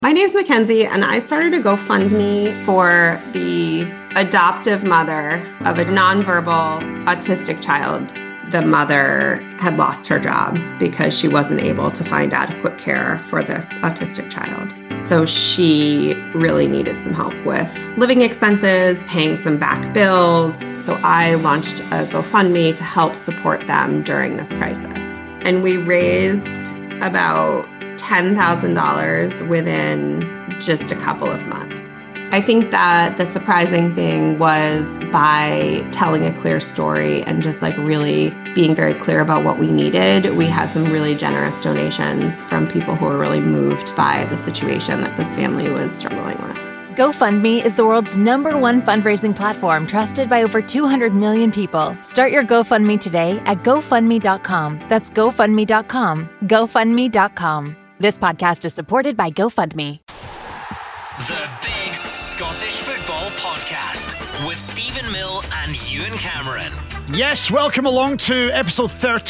My name's Mackenzie, and I started a GoFundMe for the adoptive mother of a nonverbal autistic child. The mother had lost her job because she wasn't able to find adequate care for this autistic child. So she really needed some help with living expenses, paying some back bills. So I launched a GoFundMe to help support them during this crisis. And we raised about $10,000 within just a couple of months. I think that the surprising thing was by telling a clear story and just really being very clear about what we needed, we had some really generous donations from people who were really moved by the situation that this family was struggling with. GoFundMe is the world's #1 fundraising platform trusted by over 200 million people. Start your GoFundMe today at GoFundMe.com. That's GoFundMe.com. GoFundMe.com. This podcast is supported by GoFundMe. The Big Scottish Football Podcast with Stephen Mill and Ewan Cameron. Yes, welcome along to episode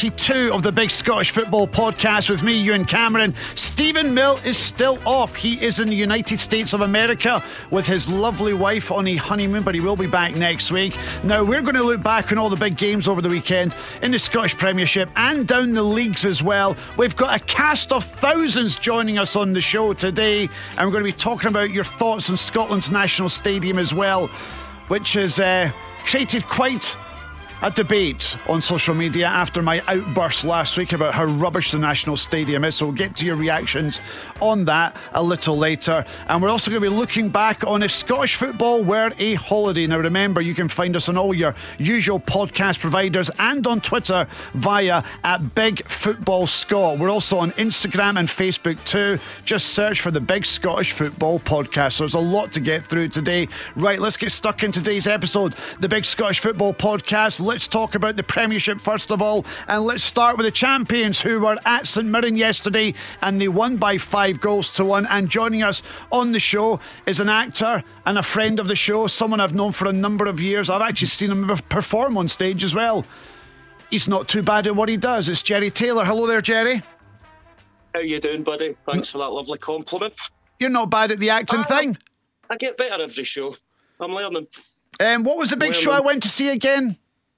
32 of the Big Scottish Football Podcast with me, Ewan Cameron. Stephen Mill is still off. He is in the United States of America with his lovely wife on a honeymoon, but he will be back next week. Now, we're going to look back on all the big games over the weekend in the Scottish Premiership and down the leagues as well. We've got a cast of thousands joining us on the show today, and we're going to be talking about your thoughts on Scotland's National Stadium as well, which has created quite a debate on social media after my outburst last week about how rubbish the National Stadium is. So we'll get to your reactions on that a little later. And we're also going to be looking back on if Scottish football were a holiday. Now remember, you can find us on all your usual podcast providers and on Twitter via @BigFootballScot. We're also on Instagram and Facebook too. Just search for the Big Scottish Football Podcast. So there's a lot to get through today. Right, let's get stuck in today's episode. The Big Scottish Football Podcast. Let's talk about the Premiership first of all, and let's start with the champions who were at St Mirren yesterday and they won by 5-1. And joining us on the show is an actor and a friend of the show, someone I've known for a number of years. I've actually seen him perform on stage as well. He's not too bad at what he does. It's Jerry Taylor. Hello there, Jerry. How you doing, buddy? Thanks for that lovely compliment. You're not bad at the acting thing. I get better every show. I'm learning. What was the big show I went to see again?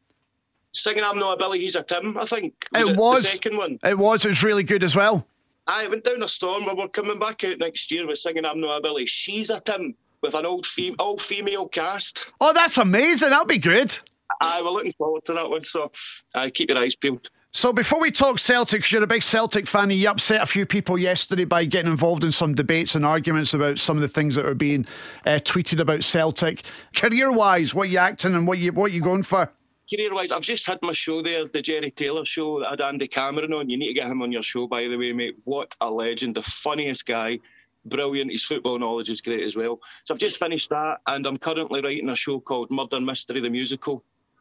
Singing I'm Not a Billy, He's a Tim, I think. It was the second one? It was really good as well. I went down a storm, but we're coming back out next year with Singing I'm Not a Billy, She's a Tim, with an all-female cast. Oh, that's amazing. That'll be good. We're looking forward to that one, so keep your eyes peeled. So before we talk Celtic, because you're a big Celtic fan, you upset a few people yesterday by getting involved in some debates and arguments about some of the things that are being tweeted about Celtic. Career-wise, what are you acting and what you going for? Career-wise, I've just had my show there, the Jerry Taylor show that had Andy Cameron on. You need to get him on your show, by the way, mate. What a legend. The funniest guy. Brilliant. His football knowledge is great as well. So I've just finished that, and I'm currently writing a show called Murder Mystery, the musical,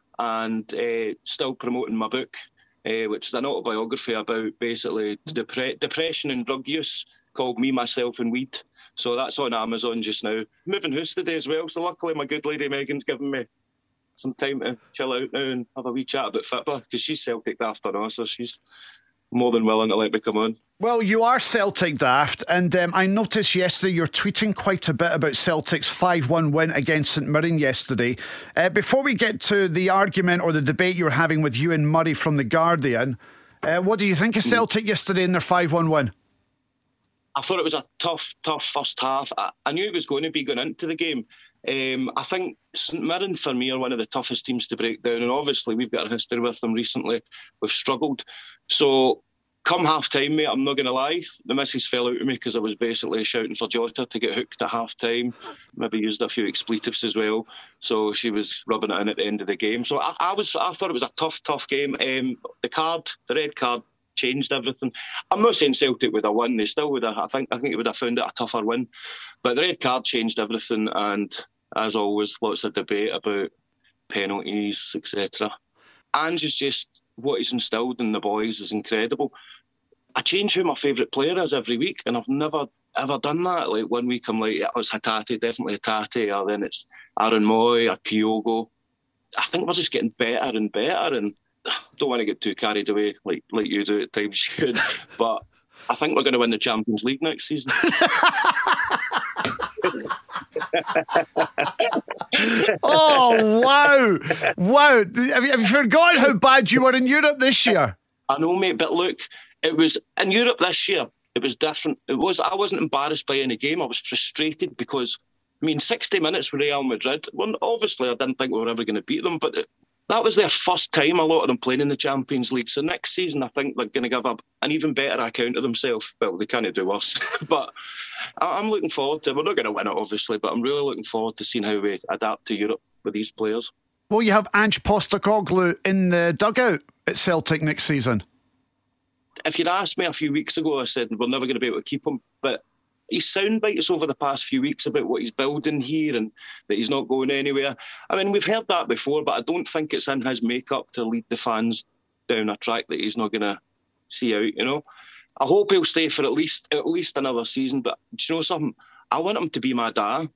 and still promoting my book, which is an autobiography about basically depression and drug use, called Me, Myself and Weed. So that's on Amazon just now. Moving house today as well, so luckily my good lady Megan's given me some time to chill out now and have a wee chat about football, because she's Celtic daft on us, so she's more than willing to let me come on. Well, you are Celtic daft, and I noticed yesterday you're tweeting quite a bit about Celtic's 5-1 win against St Mirren yesterday. Before we get to the argument or the debate you were having with Ewan Murray from The Guardian, what do you think of Celtic yesterday in their 5-1 win? I thought it was a tough first half. I knew it was going to be going into the game. I think St Mirren, for me, are one of the toughest teams to break down, and obviously we've got a history with them recently. We've struggled. So come half-time, mate, I'm not going to lie, the missus fell out of me because I was basically shouting for Jota to get hooked at half-time. Maybe used a few expletives as well. So she was rubbing it in at the end of the game. So I thought it was a tough game. The red card, changed everything. I'm not saying Celtic would have won. They still would have. I think it would have found it a tougher win. But the red card changed everything, and as always, lots of debate about penalties, etc. Ange is just, what he's instilled in the boys is incredible. I change who my favourite player is every week, and I've never ever done that. Like 1 week I'm like, it's Hatate, definitely Hatate, or then it's Aaron Moy or Kyogo. I think we're just getting better and better, and don't want to get too carried away like you do at times, but I think we're going to win the Champions League next season. Oh, wow. Wow. Have you forgotten how bad you were in Europe this year? I know, mate, but look, it was in Europe this year. It was different. I wasn't embarrassed by any game. I was frustrated because, 60 minutes with Real Madrid. Well, obviously, I didn't think we were ever going to beat them, but that was their first time, a lot of them playing in the Champions League. So next season, I think they're going to give an even better account of themselves. Well, they can't do worse. But I'm looking forward to it. We're not going to win it, obviously, but I'm really looking forward to seeing how we adapt to Europe with these players. Well, you have Ange Postecoglou in the dugout at Celtic next season. If you'd asked me a few weeks ago, I said we're never going to be able to keep him. But his sound bites over the past few weeks about what he's building here and that he's not going anywhere. We've heard that before, but I don't think it's in his makeup to lead the fans down a track that he's not going to see out, I hope he'll stay for at least another season, but do you know something? I want him to be my dad.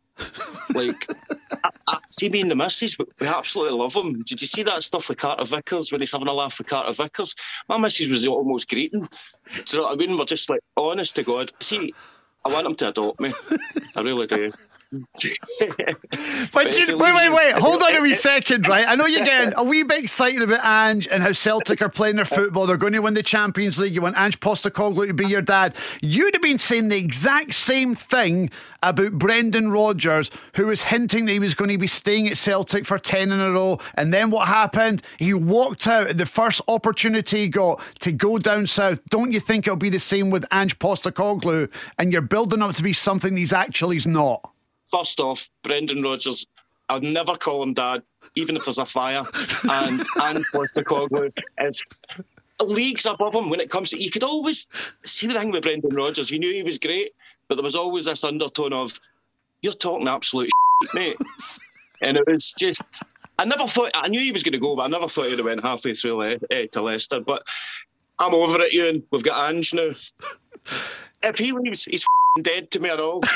See me and the missus, we absolutely love him. Did you see that stuff with Carter Vickers when he's having a laugh with Carter Vickers? My missus was almost greeting. Do you know what I mean? We're just like, honest to God. See, I want him to adopt me. I really do. But wait, hold on a wee second, right? I know you're getting a wee bit excited about Ange and how Celtic are playing their football. They're going to win the Champions League. You want Ange Postecoglou to be your dad. You'd have been saying the exact same thing about Brendan Rodgers, who was hinting that he was going to be staying at Celtic for 10 in a row. And then what happened? He walked out at the first opportunity he got to go down south. Don't you think it'll be the same with Ange Postecoglou? And you're building up to be something he's actually not. First off, Brendan Rodgers, I'd never call him dad, even if there's a fire. And Postecoglou is leagues above him when it comes to... You could always... See the thing with Brendan Rodgers, you knew he was great, but there was always this undertone of, you're talking absolute shit, mate. And it was just... I knew he was going to go, but I never thought he'd have went halfway through to Leicester. But I'm over it, Ewan. We've got Ange now. If he leaves, he's dead to me at all.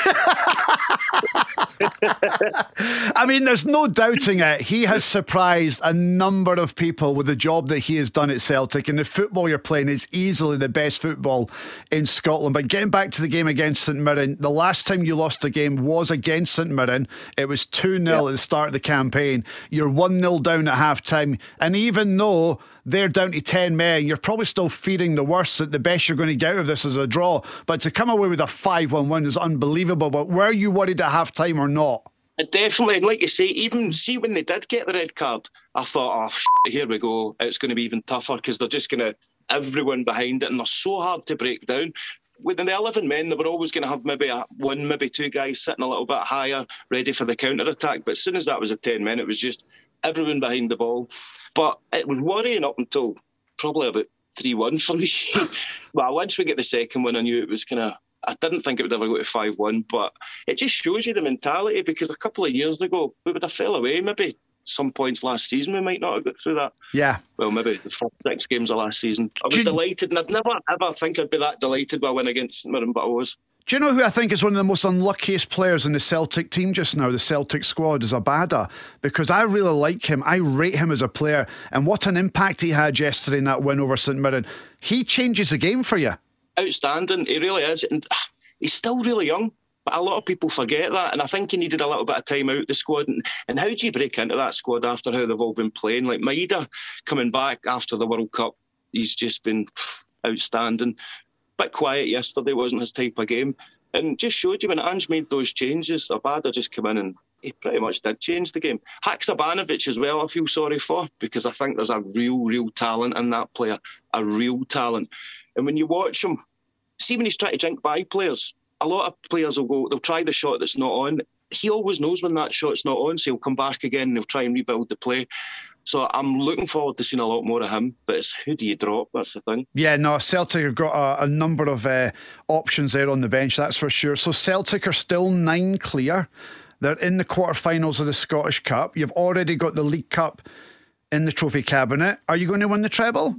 There's no doubting it. He has surprised a number of people with the job that he has done at Celtic, and the football you're playing is easily the best football in Scotland. But getting back to the game against St Mirren, the last time you lost a game was against St Mirren. It was 2-0 at the start of the campaign. You're 1-0 down at half-time, and even though they're down to 10 men, you're probably still fearing the worst, that the best you're going to get out of this is a draw. But to come away with a 5-1 win is unbelievable. But were you worried at half-time or not? Definitely. And like you say, even when they did get the red card, I thought, here we go. It's going to be even tougher because they're just going to... Everyone behind it, and they're so hard to break down. Within the 11 men, they were always going to have maybe one, maybe two guys sitting a little bit higher, ready for the counter-attack. But as soon as that was a 10 men, it was just everyone behind the ball. But it was worrying up until probably about 3-1 for me. Well, once we get the second one, I knew it was I didn't think it would ever go to 5-1, but it just shows you the mentality, because a couple of years ago, we would have fell away. Maybe some points last season, we might not have got through that. Yeah. Well, maybe the first 6 games of last season. I was delighted, and I'd never ever think I'd be that delighted with a win against St Mirren, but I was. Do you know who I think is one of the most unluckiest players in the Celtic team just now, the Celtic squad, is Abada? Because I really like him. I rate him as a player. And what an impact he had yesterday in that win over St Mirren. He changes the game for you. Outstanding. He really is. And he's still really young. But a lot of people forget that. And I think he needed a little bit of time out of the squad. And how do you break into that squad after how they've all been playing? Like Maeda coming back after the World Cup, he's just been outstanding. Bit quiet yesterday, wasn't his type of game, and just showed you when Ange made those changes, Abada just came in and he pretty much did change the game. Haksabanovic as well, I feel sorry for, because I think there's a real talent in that player, a real talent. And when you watch him, see when he's trying to drink by players, a lot of players they'll try the shot that's not on. He always knows when that shot's not on, so he'll come back again and he'll try and rebuild the play. So I'm looking forward to seeing a lot more of him, but it's who do you drop? That's the thing. Yeah, no, Celtic have got a number of options there on the bench, that's for sure. So Celtic are still 9 clear. They're in the quarterfinals of the Scottish Cup. You've already got the League Cup in the trophy cabinet. Are you going to win the treble?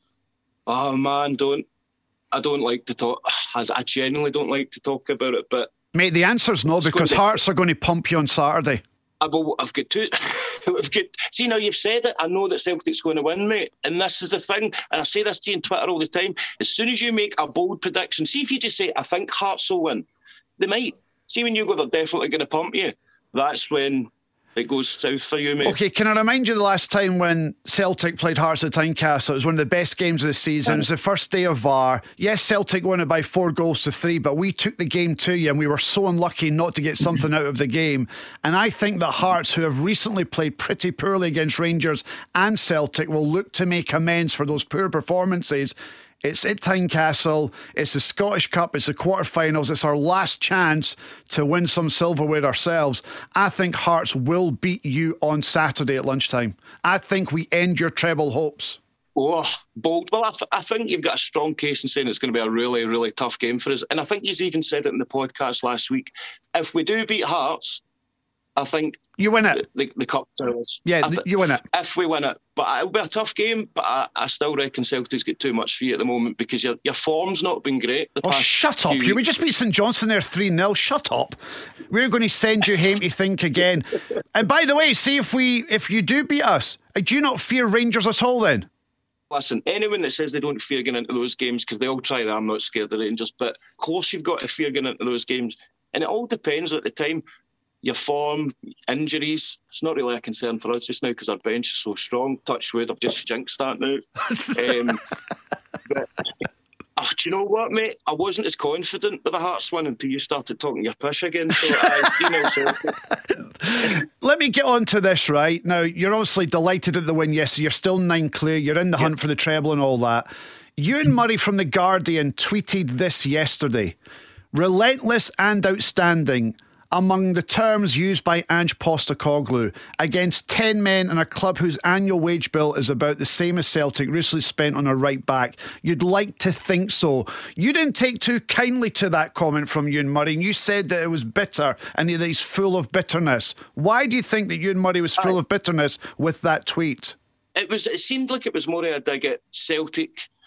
Oh man, I don't like to talk. I genuinely don't like to talk about it, but mate, the answer's no, because Hearts are going to pump you on Saturday. I've got two. See, now you've said it. I know that Celtic's going to win, mate. And this is the thing. And I say this to you on Twitter all the time. As soon as you make a bold prediction, see if you just say, I think Hearts will win, they might. See, when you go, they're definitely going to pump you. That's when it goes south for you, mate. Okay, can I remind you the last time when Celtic played Hearts at Tynecastle? It was one of the best games of the season. It was the first day of VAR. Yes, Celtic won it by 4-3, but we took the game to you and we were so unlucky not to get something out of the game. And I think that Hearts, who have recently played pretty poorly against Rangers and Celtic, will look to make amends for those poor performances. It's at Tynecastle, it's the Scottish Cup, it's the quarterfinals, it's our last chance to win some silverware ourselves. I think Hearts will beat you on Saturday at lunchtime. I think we end your treble hopes. Oh, bold. Well, I think you've got a strong case in saying it's going to be a really, really tough game for us. And I think he's even said it in the podcast last week. If we do beat Hearts, I think you win it. The cup turns. Yeah, you win it. If we win it. But it'll be a tough game, but I still reckon Celtic's got too much for you at the moment because your form's not been great. Shut up. We just beat St Johnstone there 3-0. Shut up. We're going to send you home to think again. And by the way, see if you do beat us, do you not fear Rangers at all then? Listen, anyone that says they don't fear going into those games, because they all try that, I'm not scared of Rangers, but of course you've got to fear going into those games. And it all depends at the time. Your form, injuries, it's not really a concern for us just now because our bench is so strong. Touch wood, I've just jinxed that now. But, do you know what, mate? I wasn't as confident with the Hearts one until you started talking your pish again. So, Let me get on to this, right? Now, you're obviously delighted at the win yesterday. You're still 9 clear. You're in the hunt for the treble and all that. Ewan Murray from The Guardian tweeted this yesterday. Relentless and outstanding among the terms used by Ange Postecoglou against 10 men in a club whose annual wage bill is about the same as Celtic recently spent on a right back. You'd like to think so. You didn't take too kindly to that comment from Ewan Murray, and you said that it was bitter and that he's full of bitterness. Why do you think that Ewan Murray was full of bitterness with that tweet? It seemed like it was more of a dig at Celtic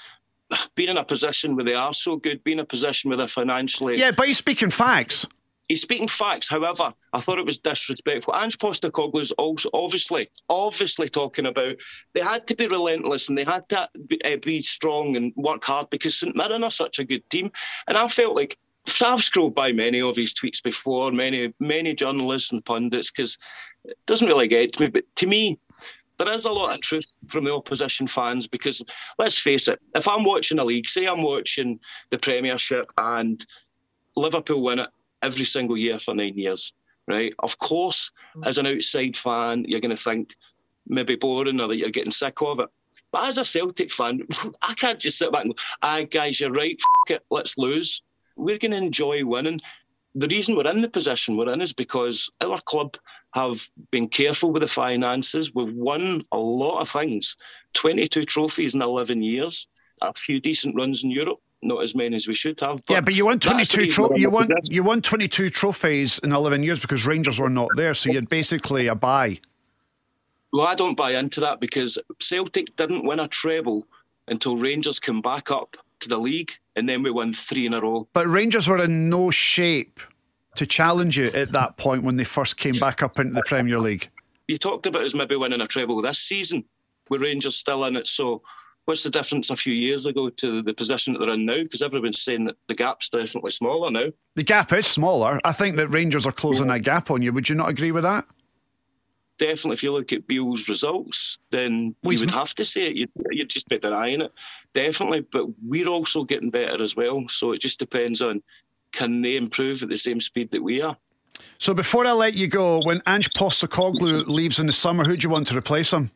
being in a position where they are so good, being in a position where they're financially... Yeah, but he's speaking facts. He's speaking facts. However, I thought it was disrespectful. Ange Postecoglou's also obviously talking about they had to be relentless and they had to be strong and work hard because St Mirren are such a good team. And I felt like I've scrolled by many of his tweets before, many journalists and pundits, because it doesn't really get to me. But to me, there is a lot of truth from the opposition fans because, let's face it, if I'm watching a league, say I'm watching the Premiership and Liverpool win it every single year for 9 years, right? Of course, as an outside fan, you're going to think maybe boring or that you're getting sick of it. But as a Celtic fan, I can't just sit back and go, guys, you're right, it, let's lose. We're going to enjoy winning. The reason we're in the position we're in is because our club have been careful with the finances. We've won a lot of things. 22 trophies in 11 years, a few decent runs in Europe. Not as many as we should have. But you won 22 you won 22 trophies in 11 years because Rangers were not there, so you're basically a buy. Well, I don't buy into that because Celtic didn't win a treble until Rangers came back up to the league, and then we won 3 in a row. But Rangers were in no shape to challenge you at that point when they first came back up into the Premier League. You talked about us maybe winning a treble this season, with Rangers still in it, so what's the difference a few years ago to the position that they're in now? Because everyone's saying that the gap's definitely smaller now. The gap is smaller. I think that Rangers are closing that gap on you. Would you not agree with that? Definitely, if you look at Beale's results, then you would have to say it. You'd just be denying it. Definitely, but we're also getting better as well. So it just depends on, can they improve at the same speed that we are? So before I let you go, when Ange Postecoglou leaves in the summer, who do you want to replace him?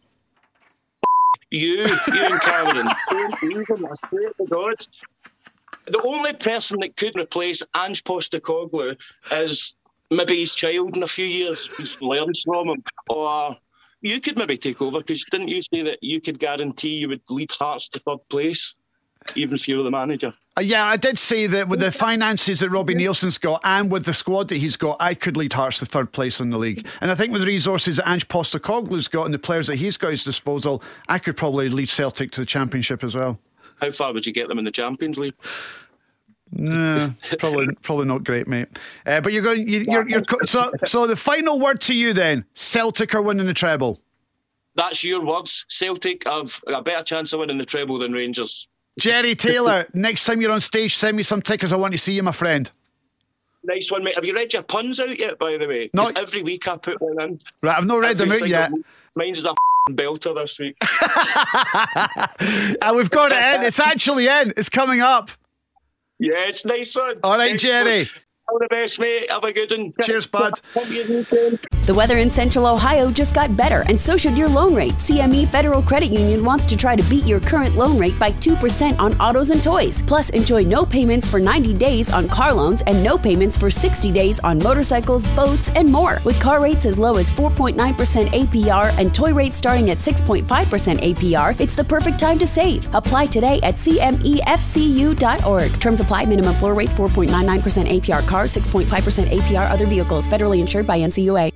You and Cameron. Don't leave him, I swear to God. The only person that could replace Ange Postecoglou is maybe his child in a few years who's learned from him. Or you could maybe take over, because didn't you say that you could guarantee you would lead Hearts to third place, even if you were the manager? Yeah, I did say that with the finances that Robbie Nielsen's got and with the squad that he's got, I could lead Hearts to third place in the league. And I think with the resources that Ange Postecoglou's got and the players that he's got at his disposal, I could probably lead Celtic to the Championship as well. How far would you get them in the Champions League? No, probably not great, mate. But you're going. So the final word to you then: Celtic are winning the treble. That's your words. Celtic have a better chance of winning the treble than Rangers. Jerry Taylor, next time you're on stage, send me some tickets. I want to see you, my friend. Nice one, mate. Have you read your puns out yet, by the way? Not every week I put one in. Right, I've not read them out yet. Mine's a belter this week. And we've got it in. It's actually in. It's coming up. Yeah, it's nice one. All right, nice Jerry. One. All the best, mate. Have a good one. Cheers, bud. The weather in Central Ohio just got better, and so should your loan rate. CME Federal Credit Union wants to try to beat your current loan rate by 2% on autos and toys. Plus, enjoy no payments for 90 days on car loans and no payments for 60 days on motorcycles, boats, and more. With car rates as low as 4.9% APR and toy rates starting at 6.5% APR, it's the perfect time to save. Apply today at CMEFCU.org. Terms apply. Minimum floor rates 4.99% APR cars, 6.5% APR other vehicles. Federally insured by NCUA.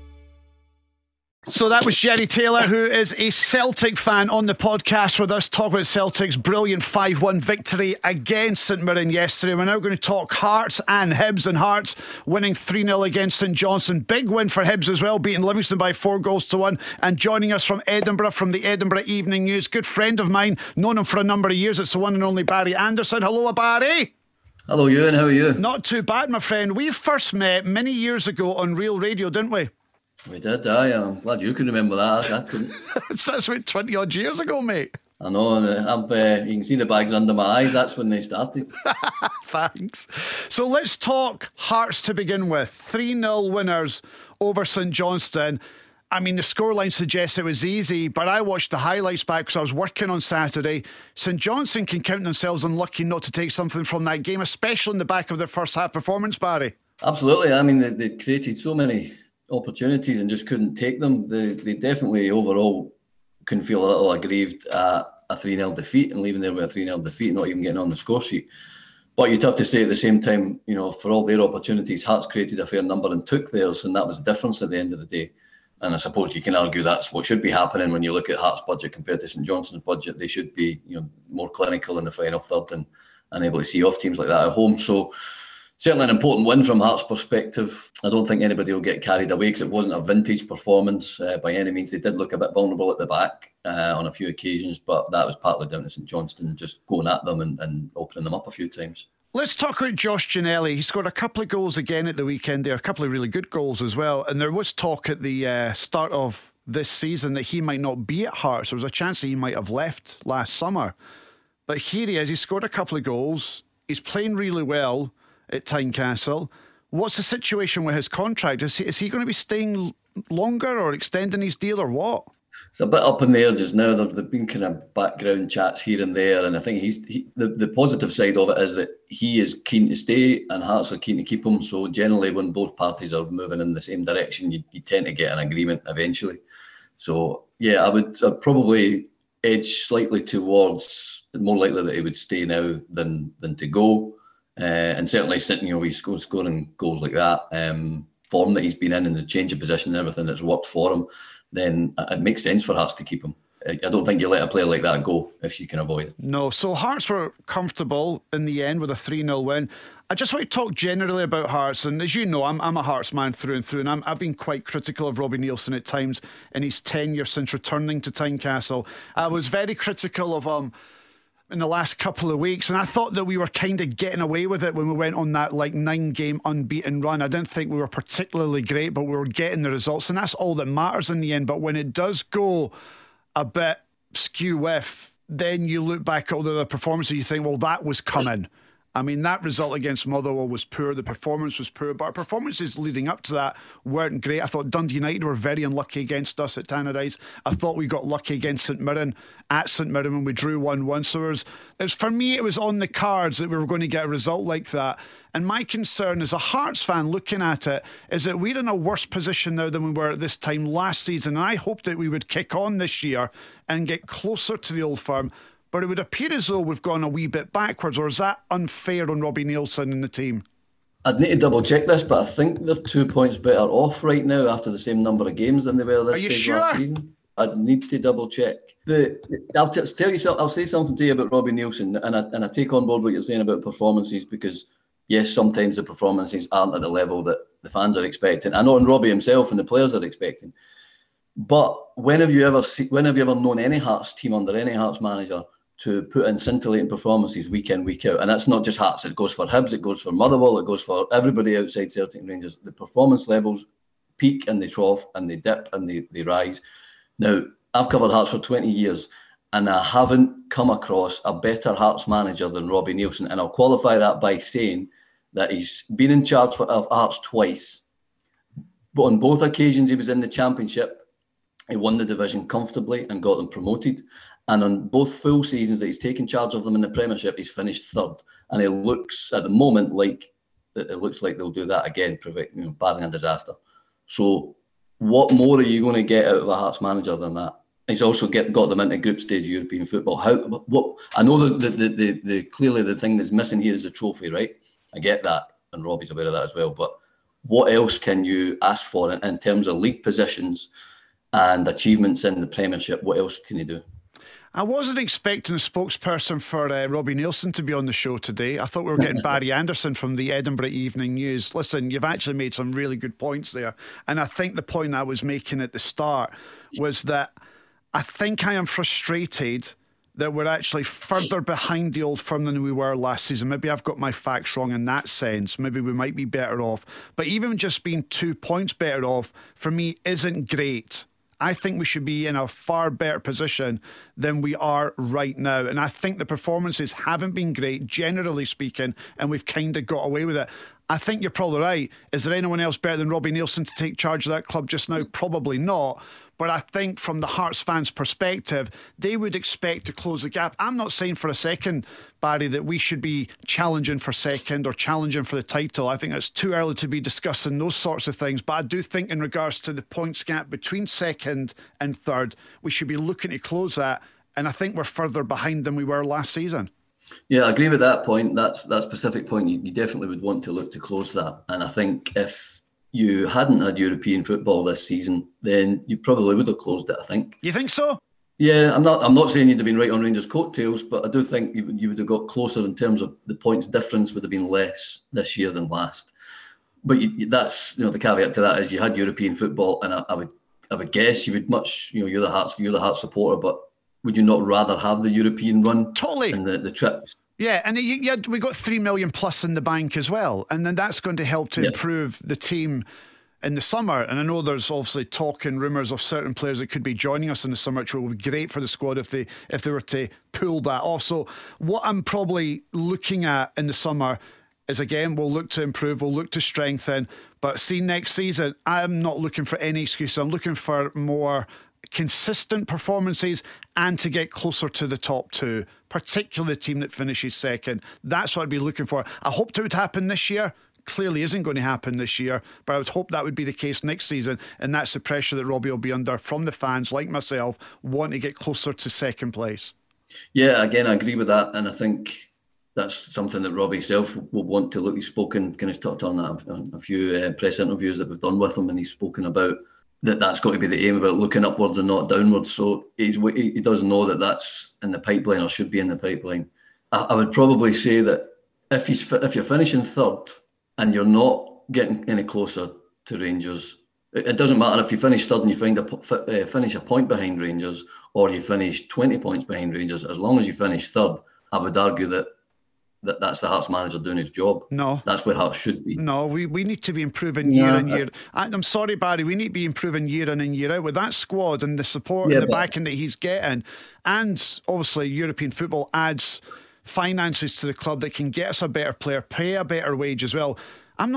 So that was Jerry Taylor, who is a Celtic fan, on the podcast with us, talking about Celtic's brilliant 5-1 victory against St Mirren yesterday. We're now going to talk Hearts and Hibs, and Hearts winning 3-0 against St Johnstone. Big win for Hibs as well, beating Livingston by 4-1. And joining us from Edinburgh, from the Edinburgh Evening News, good friend of mine, known him for a number of years, it's the one and only Barry Anderson. Hello, Barry. Hello, Ewan. How are you? Not too bad, my friend. We first met many years ago on Real Radio, didn't we? We did, aye. I'm glad you can remember that. I couldn't. That's about 20 odd years ago, mate. I know. You can see the bags under my eyes. That's when they started. Thanks. So let's talk Hearts to begin with. 3-0 winners over St Johnstone. I mean, the scoreline suggests it was easy, but I watched the highlights back because I was working on Saturday. St Johnstone can count themselves unlucky not to take something from that game, especially in the back of their first half performance, Barry. Absolutely. I mean, they created so many opportunities and just couldn't take them. They definitely overall can feel a little aggrieved at a 3-0 defeat and leaving there with a 3-0 defeat, not even getting on the score sheet. But you'd have to say at the same time, you know, for all their opportunities, Hearts created a fair number and took theirs, and that was the difference at the end of the day. And I suppose you can argue that's what should be happening when you look at Hearts' budget compared to St Johnstone's budget. They should be, you know, more clinical in the final third and able to see off teams like that at home. So certainly an important win from Hearts' perspective. I don't think anybody will get carried away because it wasn't a vintage performance by any means. They did look a bit vulnerable at the back on a few occasions, but that was partly down to St Johnstone just going at them and opening them up a few times. Let's talk about Josh Ginnelly. He scored a couple of goals again at the weekend there, a couple of really good goals as well. And there was talk at the start of this season that he might not be at Hearts. There was a chance that he might have left last summer. But here he is. He scored a couple of goals. He's playing really well at Tynecastle. What's the situation with his contract? Is he going to be staying longer or extending his deal or what? It's a bit up in the air just now. There've been kind of background chats here and there, and I think the positive side of it is that he is keen to stay and Hearts are keen to keep him. So generally when both parties are moving in the same direction, you tend to get an agreement eventually. So yeah, I'd probably edge slightly towards more likely that he would stay now than to go. And certainly, you know, he's scoring goals like that, form that he's been in and the change of position and everything that's worked for him, then it makes sense for Hearts to keep him. I don't think you let a player like that go if you can avoid it. No, so Hearts were comfortable in the end with a 3-0 win. I just want to talk generally about Hearts, and as you know, I'm a Hearts man through and through, and I've been quite critical of Robbie Neilson at times in his tenure since returning to Tynecastle. I was very critical of him in the last couple of weeks, and I thought that we were kind of getting away with it when we went on that 9-game unbeaten run. I didn't think we were particularly great, but we were getting the results, and that's all that matters in the end. But when it does go a bit skew with, then you look back at all the other performances and you think, well, that was coming. I mean, that result against Motherwell was poor. The performance was poor. But our performances leading up to that weren't great. I thought Dundee United were very unlucky against us at Tannadice. I thought we got lucky against St Mirren at St Mirren when we drew 1-1. So for me, it was on the cards that we were going to get a result like that. And my concern as a Hearts fan looking at it is that we're in a worse position now than we were at this time last season. And I hoped that we would kick on this year and get closer to the Old Firm. But it would appear as though we've gone a wee bit backwards, or is that unfair on Robbie Neilson and the team? I'd need to double check this, but I think they're 2 points better off right now after the same number of games than they were this stage last season. I'd need to double check. I'll say something to you about Robbie Neilson, and I take on board what you're saying about performances, because yes, sometimes the performances aren't at the level that the fans are expecting. I know, and Robbie himself and the players are expecting. But when have you ever known any Hearts team under any Hearts manager to put in scintillating performances week in, week out? And that's not just Hearts. It goes for Hibs, it goes for Motherwell, it goes for everybody outside Celtic and Rangers. The performance levels peak and they trough and they dip and they rise. Now, I've covered Hearts for 20 years and I haven't come across a better Hearts manager than Robbie Neilson. And I'll qualify that by saying that he's been in charge of Hearts twice. But on both occasions he was in the Championship. He won the division comfortably and got them promoted. And on both full seasons that he's taken charge of them in the Premiership, he's finished third. And it looks at the moment like they'll do that again, barring a disaster. So what more are you going to get out of a Hearts manager than that? He's also got them into group stage European football. I know the clearly the thing that's missing here is the trophy, right? I get that, and Robbie's aware of that as well. But what else can you ask for in terms of league positions and achievements in the Premiership? What else can you do? I wasn't expecting a spokesperson for Robbie Neilson to be on the show today. I thought we were getting Barry Anderson from the Edinburgh Evening News. Listen, you've actually made some really good points there. And I think the point I was making at the start was that I think I am frustrated that we're actually further behind the Old Firm than we were last season. Maybe I've got my facts wrong in that sense. Maybe we might be better off. But even just being 2 points better off, for me, isn't great. I think we should be in a far better position than we are right now. And I think the performances haven't been great, generally speaking, and we've kind of got away with it. I think you're probably right. Is there anyone else better than Robbie Neilson to take charge of that club just now? Probably not. But I think from the Hearts fans' perspective, they would expect to close the gap. I'm not saying for a second, Barry, that we should be challenging for second or challenging for the title. I think it's too early to be discussing those sorts of things. But I do think in regards to the points gap between second and third, we should be looking to close that. And I think we're further behind than we were last season. Yeah, I agree with that point. That specific point, you definitely would want to look to close that. And I think if you hadn't had European football this season, then you probably would have closed it, I think. You think so? Yeah, I'm not saying you'd have been right on Rangers' coattails, but I do think you would have got closer in terms of the points difference would have been less this year than last. But that's the caveat to that is you had European football, and I would guess you would much you're the Hearts supporter, but would you not rather have the European run? Totally. And the trips? Yeah, and we got 3 million plus in the bank as well, and then that's going to help to improve the team in the summer. And I know there's obviously talk and rumours of certain players that could be joining us in the summer, which will be great for the squad if they were to pull that off. So what I'm probably looking at in the summer is, again, we'll look to improve, we'll look to strengthen, but see next season, I'm not looking for any excuses. I'm looking for more consistent performances and to get closer to the top two, particularly the team that finishes second. That's what I'd be looking for. I hoped it would happen this year. Clearly isn't going to happen this year, but I would hope that would be the case next season, and that's the pressure that Robbie will be under from the fans like myself, wanting to get closer to second place. Yeah, again, I agree with that, and I think that's something that Robbie himself will want to look. He's spoken, kind of talked on that in a few press interviews that we've done with him, and he's spoken about that's got to be the aim, about looking upwards and not downwards. So he does know that that's in the pipeline, or should be in the pipeline. I would probably say that if you're finishing third and you're not getting any closer to Rangers, it doesn't matter if you finish third and you finish a point behind Rangers, or you finish 20 points behind Rangers. As long as you finish third, I would argue that's the Hearts manager doing his job. No. That's where Hearts should be. No, we need to be improving year in year. I'm sorry, Barry, we need to be improving year in and year out with that squad and the support and the backing that he's getting. And obviously European football adds finances to the club that can get us a better player, pay a better wage as well.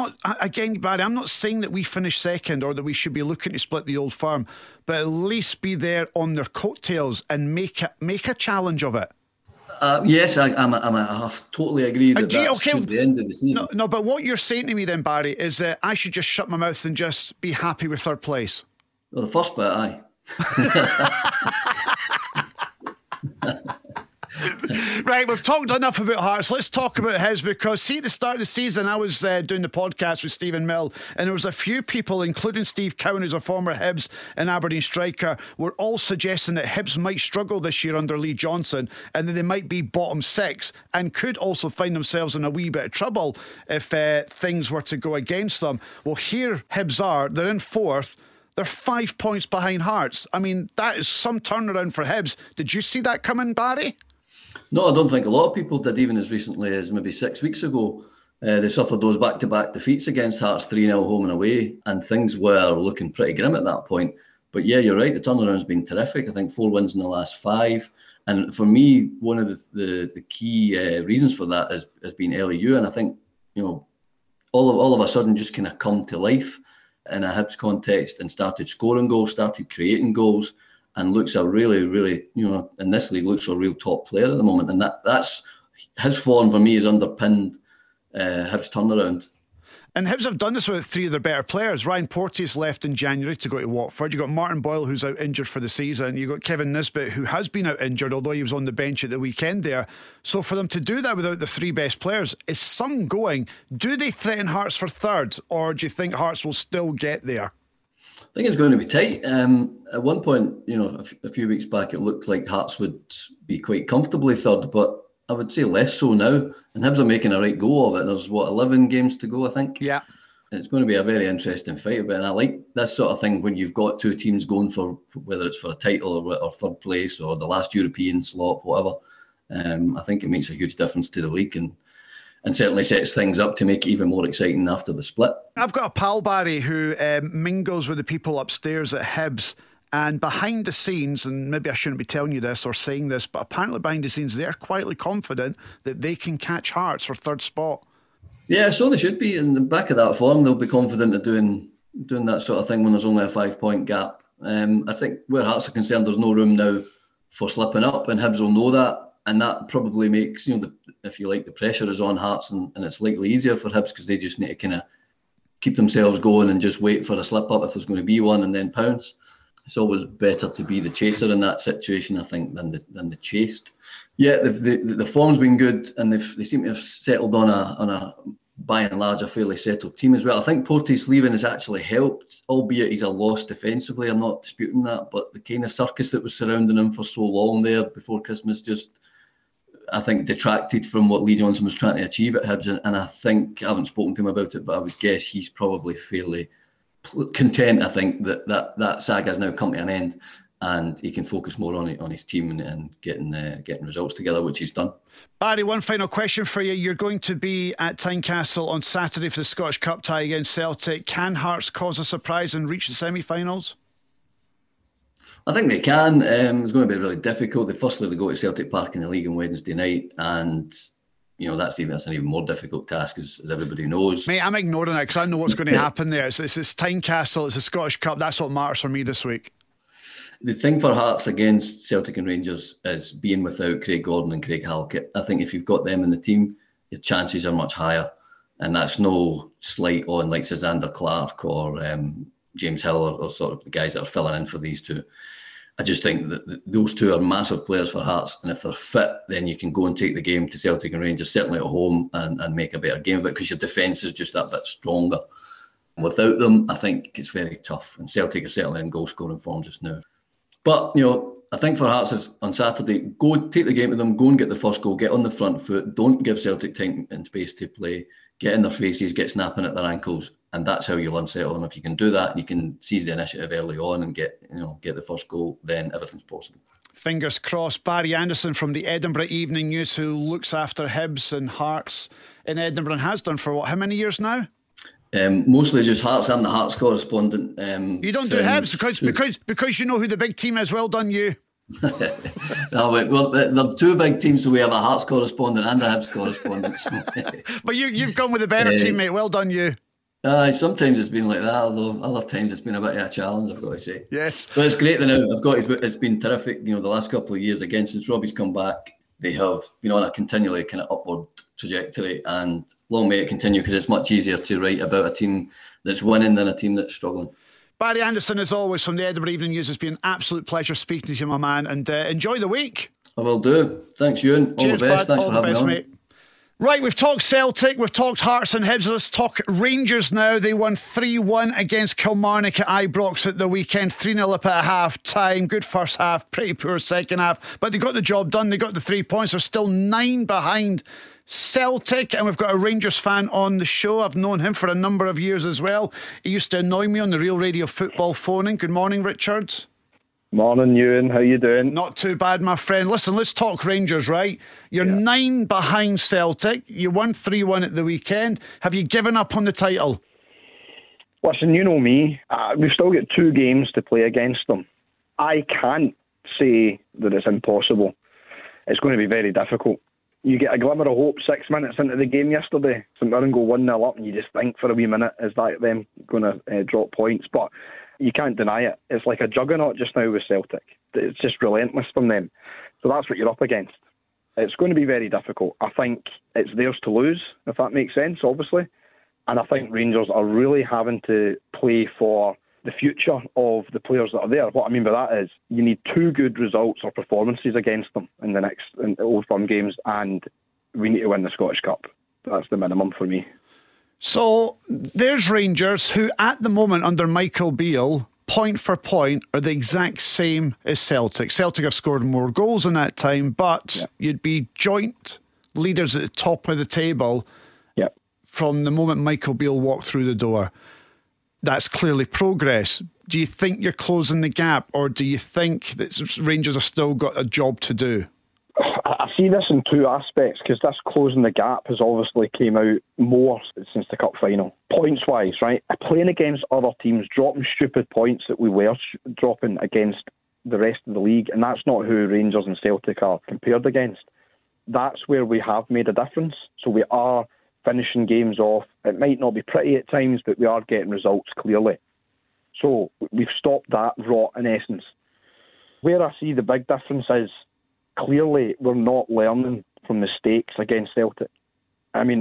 Barry, I'm not saying that we finish second or that we should be looking to split the Old Firm, but at least be there on their coattails and make a challenge of it. Yes, I totally agree that that's the end of the season. No, but what you're saying to me then, Barry, is that I should just shut my mouth and just be happy with third place. Well, the first bit, aye. Right, we've talked enough about Hearts. Let's talk about Hibs, because see, at the start of the season I was doing the podcast with Stephen Mill, and there was a few people, including Steve Cowan, who's a former Hibs and Aberdeen striker, were all suggesting that Hibs might struggle this year under Lee Johnson and that they might be bottom six and could also find themselves in a wee bit of trouble if things were to go against them. Well, here Hibs are, they're in fourth. They're 5 points behind Hearts. I mean, that is some turnaround for Hibs. Did you see that coming, Barry? No, I don't think a lot of people did, even as recently as maybe 6 weeks ago. They suffered those back-to-back defeats against Hearts, 3-0 home and away, and things were looking pretty grim at that point. But yeah, you're right, the turnaround's been terrific. I think 4 wins in the last 5. And for me, one of the key reasons for that has been Ellie and I think, all of a sudden just kind of come to life in a Hibs context and started scoring goals, started creating goals, and looks a really, really, in this league, looks a real top player at the moment. And that's his form for me has underpinned Hibs' turnaround. And Hibs have done this with 3 of their better players. Ryan Porteous left in January to go to Watford. You've got Martin Boyle, who's out injured for the season. You've got Kevin Nisbet, who has been out injured, although he was on the bench at the weekend there. So for them to do that without the 3 best players is some going. Do they threaten Hearts for third, or do you think Hearts will still get there? I think it's going to be tight. At one point, a few weeks back, it looked like Hearts would be quite comfortably third, but I would say less so now. And Hibs are making a right go of it. There's, 11 games to go, I think? Yeah. It's going to be a very interesting fight about it. And I like this sort of thing when you've got 2 teams going for, whether it's for a title or third place or the last European slot, whatever. I think it makes a huge difference to the league and certainly sets things up to make it even more exciting after the split. I've got a pal, Barry, who mingles with the people upstairs at Hibs. And behind the scenes, and maybe I shouldn't be telling you this or saying this, but apparently behind the scenes, they're quietly confident that they can catch Hearts for third spot. Yeah, so they should be. In the back of that form, they'll be confident of doing that sort of thing when there's only a 5-point gap. I think where Hearts are concerned, there's no room now for slipping up, and Hibs will know that. And that probably makes, if you like, the pressure is on Hearts, and it's slightly easier for Hibs because they just need to kind of keep themselves going and just wait for a slip up if there's going to be one and then pounce. It's always better to be the chaser in that situation, I think, than the chased. Yeah, the form's been good, and they seem to have settled on a by and large a fairly settled team as well. I think Porteous leaving has actually helped, albeit he's a loss defensively. I'm not disputing that, but the kind of circus that was surrounding him for so long there before Christmas just, I think, detracted from what Lee Johnson was trying to achieve at Hibs. And I think, I haven't spoken to him about it, but I would guess he's probably fairly content, I think, that saga has now come to an end and he can focus more on his team and getting results together, which he's done. Barry, one final question for you. You're going to be at Tynecastle on Saturday for the Scottish Cup tie against Celtic. Can Hearts cause a surprise and reach the semi-finals? I think they can. It's going to be really difficult. Firstly, they go to Celtic Park in the league on Wednesday night, and that's an even more difficult task, as everybody knows. Mate, I'm ignoring it because I know what's going to happen there. It's Tynecastle, it's the Scottish Cup. That's what matters for me this week. The thing for Hearts against Celtic and Rangers is being without Craig Gordon and Craig Halkett. I think if you've got them in the team, your chances are much higher. And that's no slight on like Zander Clark or James Hill or sort of the guys that are filling in for these two. I just think that those two are massive players for Hearts, and if they're fit, then you can go and take the game to Celtic and Rangers, certainly at home, and make a better game of it because your defence is just that bit stronger. Without them, I think it's very tough, and Celtic are certainly in goal-scoring form just now. But, I think for Hearts is on Saturday, go take the game to them, go and get the first goal, get on the front foot, don't give Celtic time and space to play, get in their faces, get snapping at their ankles, and that's how you'll unsettle them. If you can do that and you can seize the initiative early on and get the first goal, then everything's possible. Fingers crossed. Barry Anderson from the Edinburgh Evening News, who looks after Hibs and Hearts in Edinburgh and has done for how many years now? Mostly just Hearts. I'm the Hearts correspondent. You don't do Hibs because you know who the big team is. Well done, you. No, well, there are 2 big teams, so we have a Hearts correspondent and a Hibs correspondent. But you've gone with the better team, mate. Well done, you. Sometimes it's been like that, although other times it's been a bit of a challenge, I've got to say. Yes. But it's great that now it's been terrific. The last couple of years, again, since Robbie's come back, they have been on a continually kind of upward trajectory, and long may it continue because it's much easier to write about a team that's winning than a team that's struggling. Barry Anderson, as always, from the Edinburgh Evening News. It's been an absolute pleasure speaking to you, my man, and enjoy the week. I will do. Thanks, Ewan. All Cheers, the best. bud. Thanks All for the having best, me on. mate. Right, we've talked Celtic, we've talked Hearts and Hibs. Let's talk Rangers now. They won 3-1 against Kilmarnock at Ibrox at the weekend. 3-0 up at half time. Good first half, pretty poor second half. But they got the job done. They got the 3 points. They're still 9 behind Celtic. And we've got a Rangers fan on the show. I've known him for a number of years as well. He used to annoy me on the Real Radio Football phoning. Good morning, Richard. Morning, Ewan. How you doing? Not too bad, my friend. Listen, let's talk Rangers, right? You're 9 behind Celtic. You won 3-1 at the weekend. Have you given up on the title? Listen, you know me. We've still got 2 games to play against them. I can't say that it's impossible. It's going to be very difficult. You get a glimmer of hope 6 minutes into the game yesterday. St Mirren go 1-0 up and you just think for a wee minute, is that them going to drop points? But you can't deny it. It's like a juggernaut just now with Celtic. It's just relentless from them. So that's what you're up against. It's going to be very difficult. I think it's theirs to lose, if that makes sense, obviously. And I think Rangers are really having to play for the future of the players that are there. What I mean by that is you need 2 good results or performances against them in the Old Firm games, and we need to win the Scottish Cup. That's the minimum for me. So there's Rangers who at the moment under Michael Beale, point for point, are the exact same as Celtic. Celtic have scored more goals in that time, but you'd be joint leaders at the top of the table from the moment Michael Beale walked through the door. That's clearly progress. Do you think you're closing the gap, or do you think that Rangers have still got a job to do? I see this in 2 aspects, because this closing the gap has obviously came out more since the Cup final. Points-wise, right? Playing against other teams, dropping stupid points that we were dropping against the rest of the league, and that's not who Rangers and Celtic are compared against. That's where we have made a difference. So we are finishing games off. It might not be pretty at times, but we are getting results clearly. So we've stopped that rot in essence. Where I see the big difference is, clearly we're not learning from mistakes against Celtic. I mean,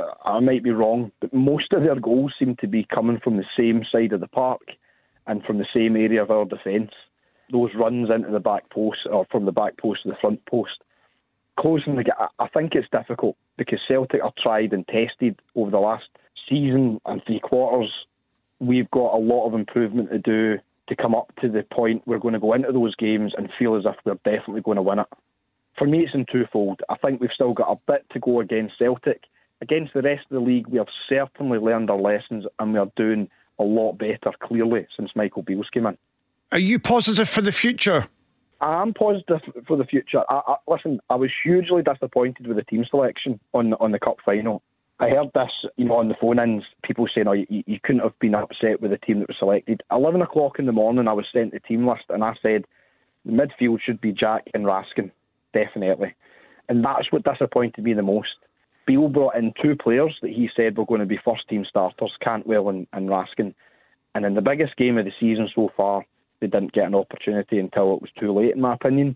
I might be wrong, but most of their goals seem to be coming from the same side of the park and from the same area of our defence. Those runs into the back post, or from the back post to the front post. Closing the gap, I think it's difficult because Celtic are tried and tested over the last season and 3 quarters. We've got a lot of improvement to do to come up to the point we're going to go into those games and feel as if we're definitely going to win it. For me, it's in twofold. I think we've still got a bit to go against Celtic. Against the rest of the league, we have certainly learned our lessons and we are doing a lot better, clearly, since Michael Beale's came in. Are you positive for the future? I am positive for the future. Listen, I was hugely disappointed with the team selection on the Cup final. I heard this, on the phone-ins, people saying, you couldn't have been upset with the team that was selected. 11 o'clock in the morning, I was sent the team list, and I said, the midfield should be Jack and Raskin, definitely. And that's what disappointed me the most. Beale brought in 2 players that he said were going to be first-team starters, Cantwell and Raskin. And in the biggest game of the season so far, they didn't get an opportunity until it was too late, in my opinion.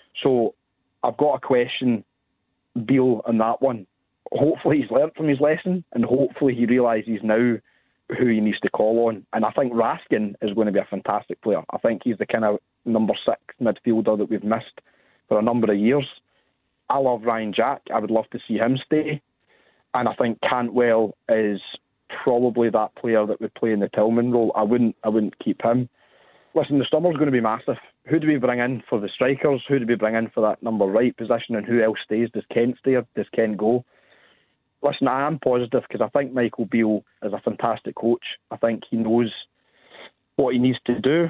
So I've got to question Beale on that one. Hopefully he's learnt from his lesson, and hopefully he realises now who he needs to call on. And I think Raskin is going to be a fantastic player. I think he's the kind of number 6 midfielder that we've missed for a number of years. I love Ryan Jack. I would love to see him stay. And I think Cantwell is probably that player that would play in the Tillman role. I wouldn't keep him. Listen, the summer's going to be massive. Who do we bring in for the strikers? Who do we bring in for that number right position? And who else stays? Does Kent stay? Does Kent go? Listen, I am positive because I think Michael Beale is a fantastic coach. I think he knows what he needs to do.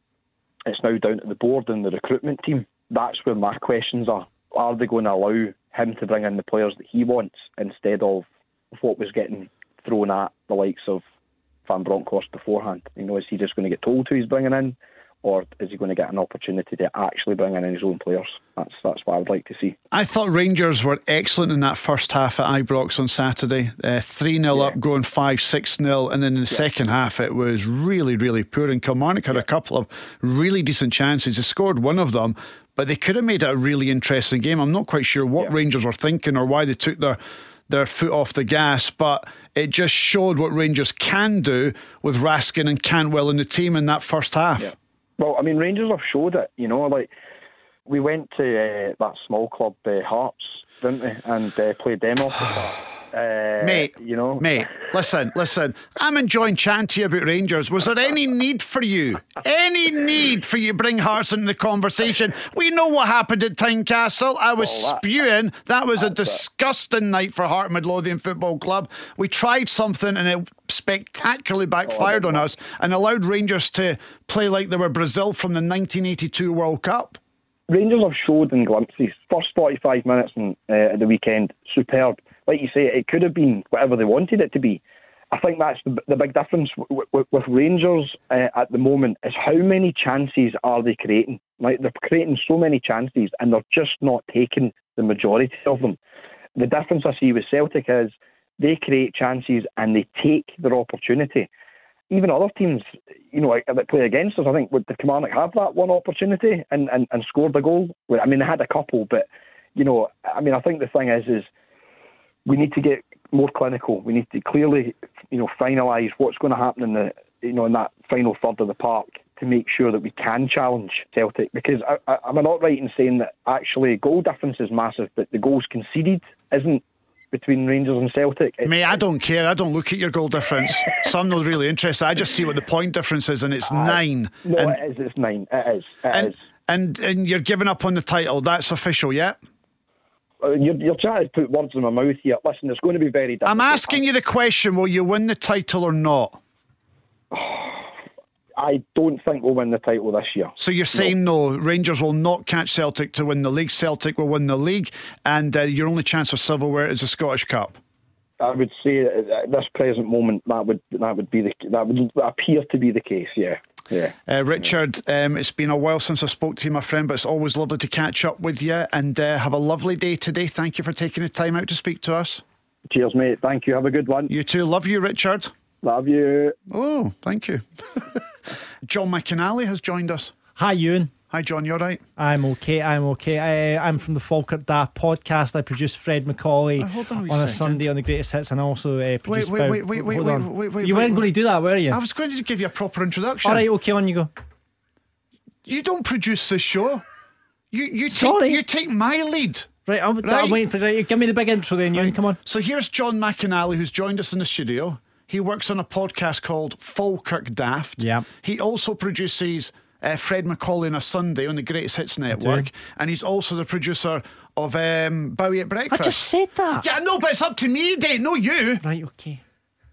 It's now down to the board and the recruitment team. That's where my questions are. Are they going to allow him to bring in the players that he wants instead of what was getting thrown at the likes of Van Bronckhorst beforehand? Is he just going to get told who he's bringing in, or is he going to get an opportunity to actually bring in his own players? That's what I would like to see. I thought Rangers were excellent in that first half at Ibrox on Saturday. 3-0 up, going 5-6-0, and then in the second half it was really, really poor. And Kilmarnock had a couple of really decent chances. They scored one of them, but they could have made it a really interesting game. I'm not quite sure what Rangers were thinking or why they took their foot off the gas, but it just showed what Rangers can do with Raskin and Cantwell in the team in that first half. Well, I mean, Rangers have showed it, We went to that small club, Hearts, didn't we? And played them off the park. Mate, listen, I'm enjoying chatting to you about Rangers. Was there any need for you to bring Hearts into the conversation? We know what happened at Tynecastle. I was spewing. That was a disgusting night for Heart Midlothian Football Club. We tried something and it spectacularly backfired on us and allowed Rangers to play like they were Brazil from the 1982 World Cup. Rangers have showed in glimpses. First 45 minutes at the weekend, superb. Like you say, it could have been whatever they wanted it to be. I think that's the big difference with Rangers at the moment is how many chances are they creating? Like they're creating so many chances and they're just not taking the majority of them. The difference I see with Celtic is they create chances and they take their opportunity. Even other teams, that play against us, I think, would the Kilmarnock have that one opportunity and scored a goal? I mean, they had a couple, but, I think the thing is we need to get more clinical. We need to clearly, finalise what's going to happen in the, in that final third of the park to make sure that we can challenge Celtic. Because am I not right in saying that actually goal difference is massive, but the goals conceded isn't between Rangers and Celtic? Mate, I don't care. I don't look at your goal difference. So I'm not really interested. I just see what the point difference is, and it's 9. No, it is. It's 9. It is. And you're giving up on the title. That's official, yeah? You're trying to put words in my mouth here. Listen, it's going to be very difficult. I'm asking you the question, will you win the title or not? I don't think we'll win the title this year. So you're saying no, Rangers will not catch Celtic to win the league. Celtic will win the league, and your only chance for silverware is the Scottish Cup. I would say at this present moment that would appear to be the case. Yeah. Richard, it's been a while since I spoke to you, my friend, but it's always lovely to catch up with you, and have a lovely day today. Thank you for taking the time out to speak to us. Cheers, mate. Thank you. Have a good one. You too. Love you, Richard. Love you. Oh, thank you. John McAnally has joined us. Hi, Ewan. Hi, John. You all right? I'm okay. I'm from the Falkirk Daft podcast. I produce Fred Macaulay on a Sunday on the Greatest Hits, and I also produce. Wait. You weren't going to do that, were you? I was going to give you a proper introduction. All right, okay, on you go. You don't produce this show. You take my lead. Right, I'm waiting for it. Give me the big intro then, Ewan. Come on. So here's John McAnally, who's joined us in the studio. He works on a podcast called Falkirk Daft. Yeah. He also produces Fred Macaulay on a Sunday on the Greatest Hits Network, and he's also the producer of Bowie at Breakfast. I just said that. Yeah, no, but it's up to me, Dave, no you. Right, okay.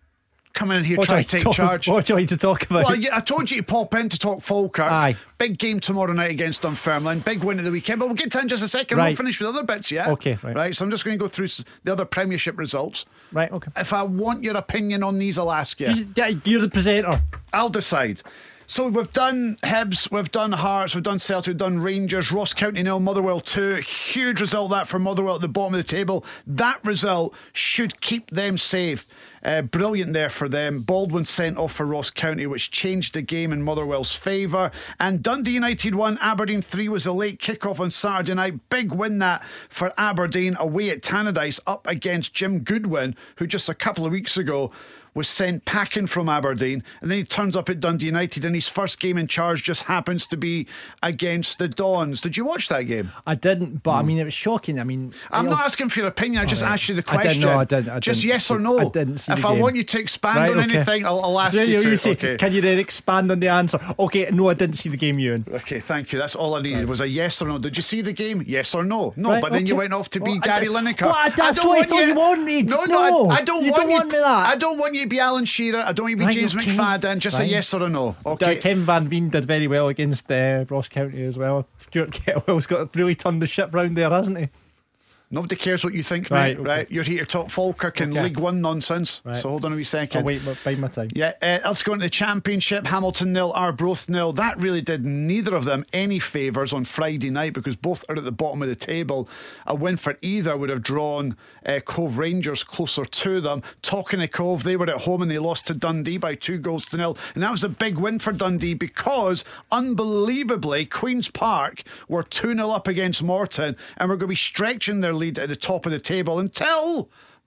Come in here, try to take charge. What do you want to talk about? Well, I told you to pop in to talk Falkirk. Aye. Big game tomorrow night against Dunfermline. Big win of the weekend. But we'll get to it in just a second. Right. We'll finish with other bits, yeah? Okay, right. So I'm just going to go through the other Premiership results. Right, okay. If I want your opinion on these, I'll ask you. You're the presenter. I'll decide. So we've done Hibs, we've done Hearts, we've done Celtic, we've done Rangers, Ross County 0, Motherwell 2. Huge result that for Motherwell at the bottom of the table. That result should keep them safe. Brilliant there for them. Baldwin sent off for Ross County, which changed the game in Motherwell's favour. And Dundee United 1, Aberdeen 3 was a late kick-off on Saturday night. Big win that for Aberdeen away at Tannadice up against Jim Goodwin, who just a couple of weeks ago was sent packing from Aberdeen, and then he turns up at Dundee United, and his first game in charge just happens to be against the Dons. Did you watch that game? I didn't, but I mean, it was shocking. I mean, I'm not asking for your opinion. I just asked you the question. I didn't. Just yes or no. I didn't see if the I game. want you to expand on anything, I'll ask you to. Say, okay. Can you then expand on the answer? Okay, no, I didn't see the game, Ewan. Okay, thank you. That's all I needed was a yes or no. Did you see the game? Yes or no? No, right, but then you went off to be Gary Lineker. Well, that's what I thought you wanted. No, I don't want me that. I don't want you to be Alan Shearer. I don't want you to be James McFadden. Just a yes or a no. Okay. Kevin Van Veen did very well against Ross County as well. Stuart Kettlewell's really turned the ship round there, hasn't he? Nobody cares what you think, mate. Okay. Right? You're here to talk Falkirk and League One nonsense. Right. So hold on a wee second. I'll wait, bide my time. Yeah, let's go into the Championship. Hamilton 0, Arbroath 0. That really did neither of them any favours on Friday night because both are at the bottom of the table. A win for either would have drawn Cove Rangers closer to them. Talking of Cove, they were at home and they lost to Dundee by 2-0. And that was a big win for Dundee because, unbelievably, Queen's Park were 2-0 up against Morton and were going to be stretching their lead at the top of the table until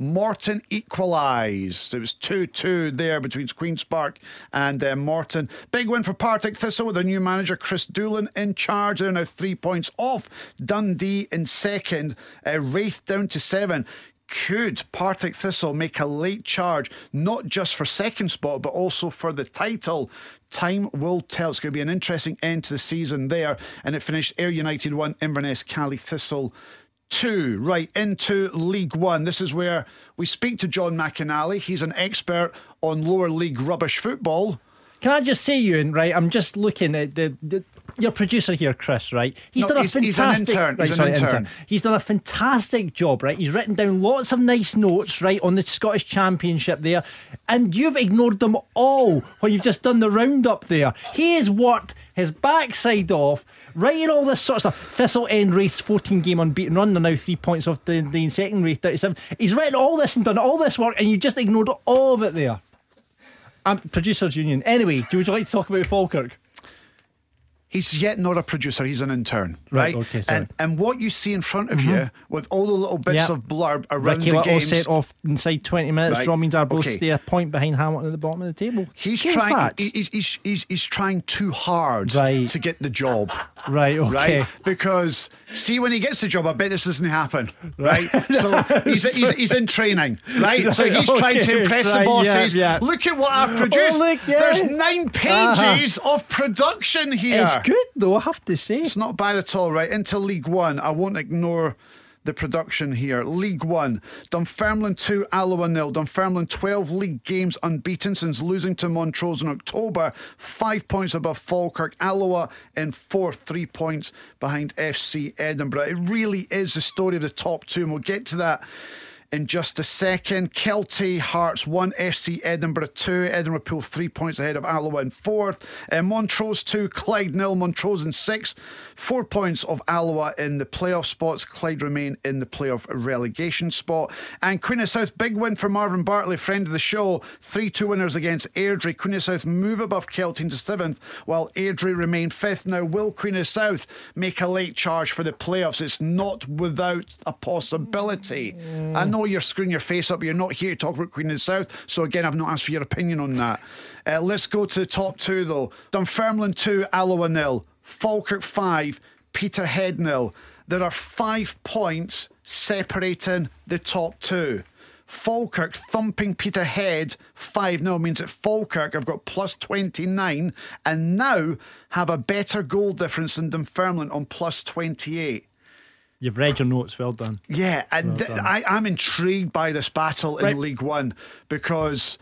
Morton equalised. It was 2-2 there between Queen's Park and Morton. Big win for Partick Thistle with their new manager Chris Doolan in charge. They're now 3 points off Dundee in second. Wraith down to 7. Could Partick Thistle make a late charge, not just for second spot, but also for the title? Time will tell. It's going to be an interesting end to the season there. And it finished Ayr United 1, Inverness Cally Thistle 2. Right, into League One. This is where we speak to John McInally. He's an expert on lower league rubbish football. Can I just say, Ewan, right, I'm just looking at your producer here, Chris, right? He's done a fantastic... He's an intern. Right, he's an intern. He's done a fantastic job, right? He's written down lots of nice notes, right, on the Scottish Championship there, and you've ignored them all when you've just done the roundup there. He has worked his backside off, writing all this sort of stuff. Thistle end Wraith's 14-game unbeaten run. They're now 3 points off the second Wraith 37. He's written all this and done all this work, and you just ignored all of it there. Producers Union. Anyway, would you like to talk about Falkirk? He's yet not a producer, he's an intern, right? Okay, sorry. And what you see in front of you, with all the little bits of blurb around Ricky the games, set off inside 20 minutes. Right. Draw means Arbroath Okay. stay a point behind Hamilton at the bottom of the table. He's trying too hard to get the job. Right, okay. Right? Because see, when he gets the job, I bet this doesn't happen. Right? So he's in training, right? So he's trying to impress the bosses. Look at what I've produced. There's 9 pages of production here. It's good though, I have to say. It's not bad at all. Right, into League One. I won't ignore the production here. League One, Dunfermline 2, Alloa 0. Dunfermline 12 league games unbeaten since losing to Montrose in October. 5 points above Falkirk. Alloa in 4th, 3 points behind FC Edinburgh. It really is the story of the top two, and we'll get to that in just a second. Kelty Hearts 1, FC Edinburgh 2. Edinburgh Pool 3 points ahead of Alloa in 4th. Montrose 2, Clyde 0. Montrose in 6th. 4 points of Alloa in the playoff spots. Clyde remain in the playoff relegation spot. And Queen of South, big win for Marvin Bartley, friend of the show. 3-2 winners against Airdrie. Queen of South move above Kelty into 7th, while Airdrie remain 5th. Now, will Queen of South make a late charge for the playoffs? It's not without a possibility. I know you're screwing your face up, but you're not here to talk about Queen of the South, so again, I've not asked for your opinion on that. Let's go to the top two though. Dunfermline 2, Alloa 0. Falkirk 5, Peterhead 0. There are 5 points separating the top two. Falkirk thumping Peterhead 5-0 means that Falkirk have got plus 29 and now have a better goal difference than Dunfermline on plus 28. You've read your notes, well done. Yeah, and Well done. I'm intrigued by this battle in League One because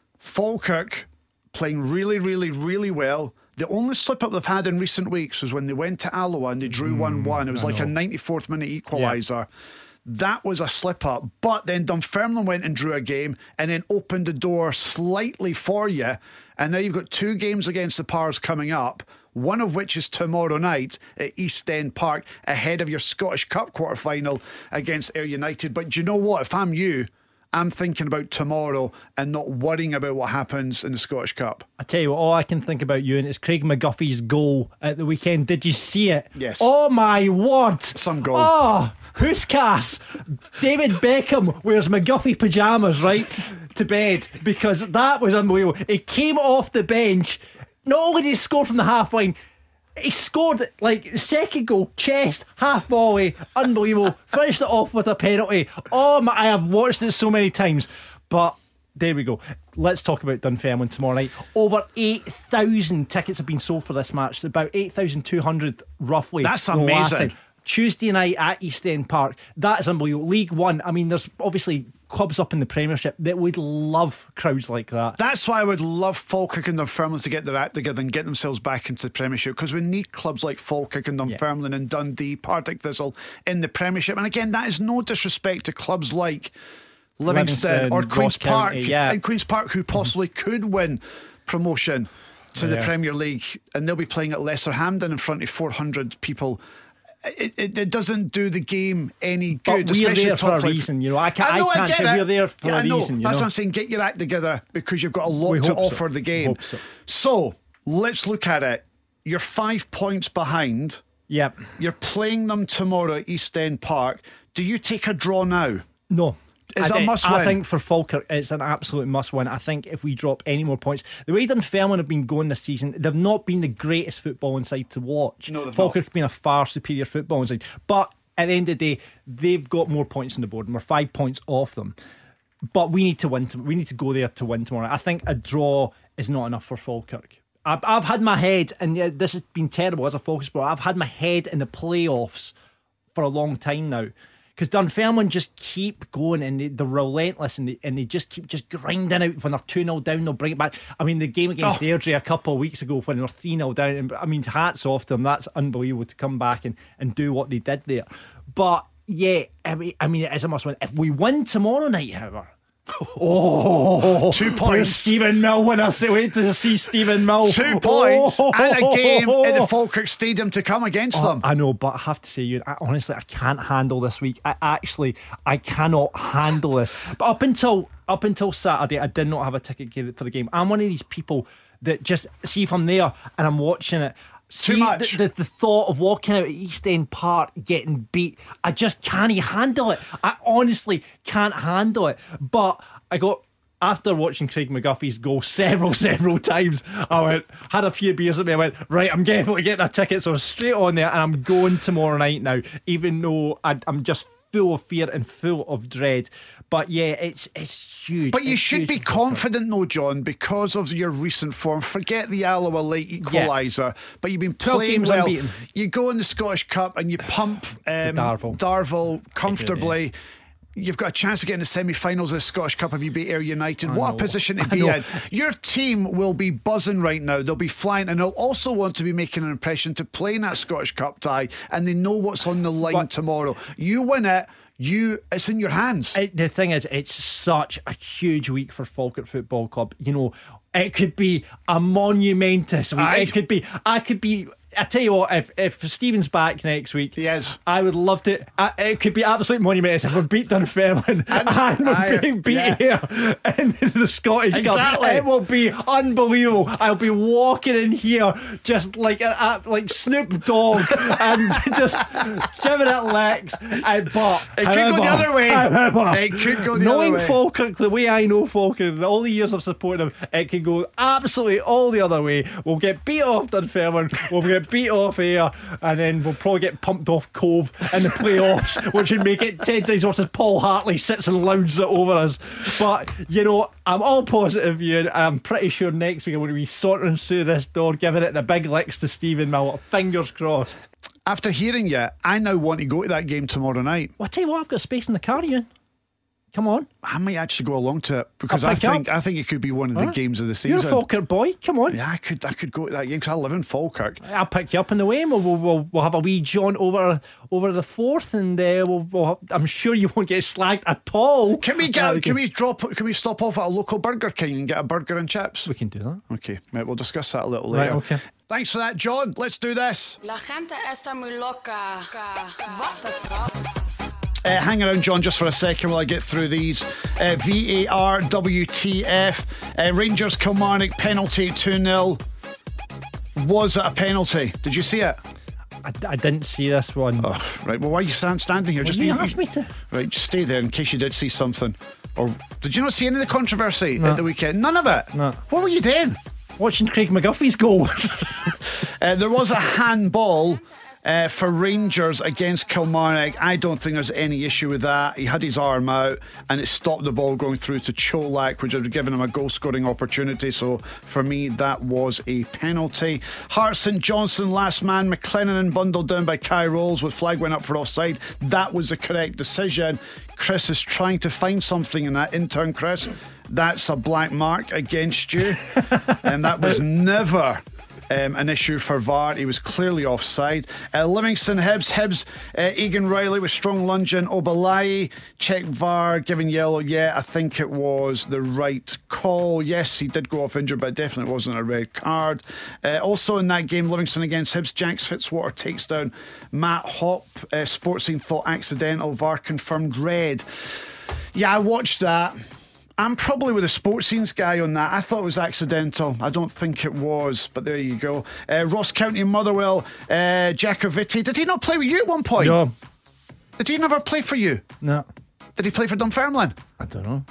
Falkirk playing really, really, really well. The only slip-up they've had in recent weeks was when they went to Alloa and they drew 1-1. It was like a 94th minute equaliser. Yeah. That was a slip-up. But then Dunfermline went and drew a game and then opened the door slightly for you. And now you've got 2 games against the Pars coming up, one of which is tomorrow night at East End Park, ahead of your Scottish Cup quarter-final against Ayr United. But do you know what? If I'm you, I'm thinking about tomorrow and not worrying about what happens in the Scottish Cup. I tell you what, all I can think about, you, and it's Craig McGuffey's goal at the weekend. Did you see it? Yes. Oh my word. Some goal. Oh, who's Cass? David Beckham wears McGuffey pyjamas, right, to bed, because that was unbelievable. He came off the bench. Not only did he score from the half line, he scored like second goal, chest, half volley, unbelievable. Finished it off with a penalty. Oh my, I have watched it so many times. But there we go. Let's talk about Dunfermline tomorrow night. Over 8,000 tickets have been sold for this match. It's about 8,200 roughly. That's amazing. Tuesday night at East End Park. That is unbelievable. League One, I mean, there's obviously clubs up in the Premiership that would love crowds like that. That's why I would love Falkirk and Dunfermline to get their act together and get themselves back into the Premiership, because we need clubs like Falkirk and Dunfermline and Dundee, Partick Thistle in the Premiership. And again, that is no disrespect to clubs like Livingston or Queen's Park, and Queen's Park, who possibly could win promotion to the Premier League, and they'll be playing at Lesser Hampden in front of 400 people. It doesn't do the game any good. But we're there for a reason, you know. I can't say we're there for a reason. That's what I'm saying. Get your act together, because you've got a lot to offer the game. So let's look at it. You're 5 points behind. Yep. You're playing them tomorrow at East End Park. Do you take a draw now? No. Is it a must win? I think for Falkirk it's an absolute must win. I think if we drop any more points, the way Dunfermline have been going this season, they've not been the greatest football inside to watch. No, Falkirk have been a far superior football inside, but at the end of the day they've got more points on the board and we're 5 points off them. But we need to win. We need to go there to win tomorrow. I think a draw is not enough for Falkirk. I've had my head, and this has been terrible as a Falkirk supporter, I've had my head in the playoffs for a long time now. Because Dunfermline just keep going and they're relentless and they just keep grinding out. When they're 2-0 down, they'll bring it back. I mean, the game against Airdrie a couple of weeks ago when they were 3-0 down, and I mean, hats off to them. That's unbelievable to come back and do what they did there. But yeah, I mean, it is a must win. If we win tomorrow night, however, 2 points. Stephen Mill when I say wait to see Stephen Mill. 2 points and a game in the Falkirk Stadium to come against them. I know, but I have to say, honestly, I can't handle this week. I cannot handle this. But up until Saturday, I did not have a ticket for the game. I'm one of these people that just see if I'm there and I'm watching it. Too much. The thought of walking out at East End Park getting beat, I just can't handle it. I honestly can't handle it. But after watching Craig McGuffey's goal several times, I had a few beers at me. I went, right, I'm definitely getting a ticket. So I was straight on there and I'm going tomorrow night now, even though I'm just full of fear and full of dread. But yeah, it's huge. But you should be confident though, John, because of your recent form. Forget the Alloa late equaliser, but you've been playing well. Unbeaten. You go in the Scottish Cup and you pump Darvel comfortably. You've got a chance of getting the semi-finals of the Scottish Cup if you beat Ayr United. What a position to be in. Your team will be buzzing right now. They'll be flying, and they'll also want to be making an impression to play in that Scottish Cup tie, and they know what's on the line tomorrow. You win it, it's in your hands. The thing is, it's such a huge week for Falkirk Football Club. You know, it could be a monumentous week. I could be I tell you what, if Stephen's back next week, yes, I would love to. It could be absolute monumentous if we beat Dunfermline and we're being beat here in the Scottish Cup. It will be unbelievable. I'll be walking in here just like Snoop Dogg and just giving it licks. But it could go the other way. It could go the other way. Knowing Falkirk the way I know Falkirk, all the years I've supported them, it could go absolutely all the other way. We'll get beat off Dunfermline. We'll get beat off Ayr, and then we'll probably get pumped off Cove in the playoffs, which would make it 10 times worse as Paul Hartley sits and lounges it over us. But you know, I'm all positive, and I'm pretty sure next week I'm going to be sauntering through this door giving it the big licks to Stephen Mill. Fingers crossed. After hearing you, I now want to go to that game tomorrow night. Well, I'll tell you what, I've got space in the car, Ian. Come on. I might actually go along to it because I think it could be one of the games of the season. You're a Falkirk boy. Come on. Yeah, I could go to that game because I live in Falkirk. I'll pick you up on the way, and we'll have a wee jaunt over the 4th, and I'm sure you won't get slagged at all. Can we stop off at a local Burger King and get a burger and chips? We can do that. Okay, right, we'll discuss that a little later. Right, okay. Thanks for that, John. Let's do this. La gente está muy loca. What the fuck? Hang around, John, just for a second while I get through these. VAR, WTF. Rangers Kilmarnock penalty 2-0. Was it a penalty? Did you see it? I didn't see this one. Oh, right, well, why are you standing here? Well, you asked me to. Right, just stay there in case you did see something. Or did you not see any of the controversy at the weekend? None of it? No. What were you doing? Watching Craig McGuffey's goal. There was a handball for Rangers against Kilmarnock. I don't think there's any issue with that. He had his arm out and it stopped the ball going through to Cholak, which would have given him a goal scoring opportunity. So for me, that was a penalty. Hart St Johnstone, last man, McLennan bundled down by Kai Rolls with flag went up for offside. That was the correct decision. Chris is trying to find something in that. Intern Chris, that's a black mark against you. And that was never an issue for VAR. He was clearly offside. Livingston Hibs, Egan Riley with strong lunge in Obalai. Check VAR, given yellow. Yeah, I think it was the right call. Yes, he did go off injured, but it definitely wasn't a red card. Also in that game, Livingston against Hibs, Jax Fitzwater takes down Matt Hopp. Sports Scene thought accidental. VAR confirmed red. Yeah, I watched that. I'm probably with the Sports Scenes guy on that. I thought it was accidental. I don't think it was, but there you go. Ross County Motherwell, Jacovitti. Did he not play with you at one point? No. Did he never play for you? No. Did he play for Dunfermline? I don't know.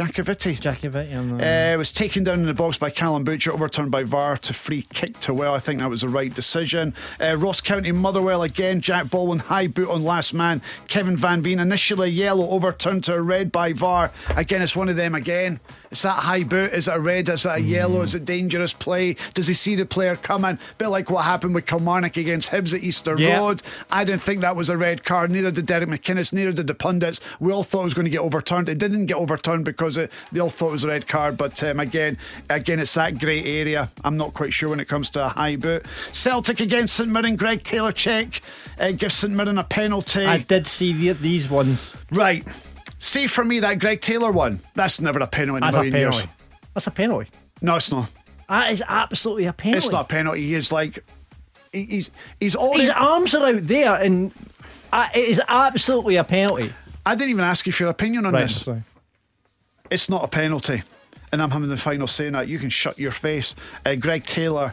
Jakoviti was taken down in the box by Callum Butcher, overturned by VAR to free kick to Well. I think that was the right decision. Ross County Motherwell again. Jack Baldwin high boot on last man Kevin Van Veen, initially a yellow, overturned to a red by VAR. Again, it's one of them again. It's that high boot. Is it a red? Is it a yellow? Is it dangerous play? Does he see the player coming? Bit like what happened with Kilmarnock against Hibs at Easter Road. I didn't think that was a red card. Neither did Derek McInnes. Neither did the pundits. We all thought it was going to get overturned. It didn't get overturned because they all thought it was a red card. But again, it's that grey area. I'm not quite sure when it comes to a high boot. Celtic against St Mirren. Greg Taylor check gives St Mirren a penalty. I did see these ones. Right. See, for me, that Greg Taylor one, that's never a penalty in a million years. That's a penalty. No, it's not. That is absolutely a penalty. It's not a penalty. He is like he's already, his arms are out there, and it is absolutely a penalty. I didn't even ask you for your opinion on this. Sorry. It's not a penalty, and I'm having the final say in that. You can shut your face. Greg Taylor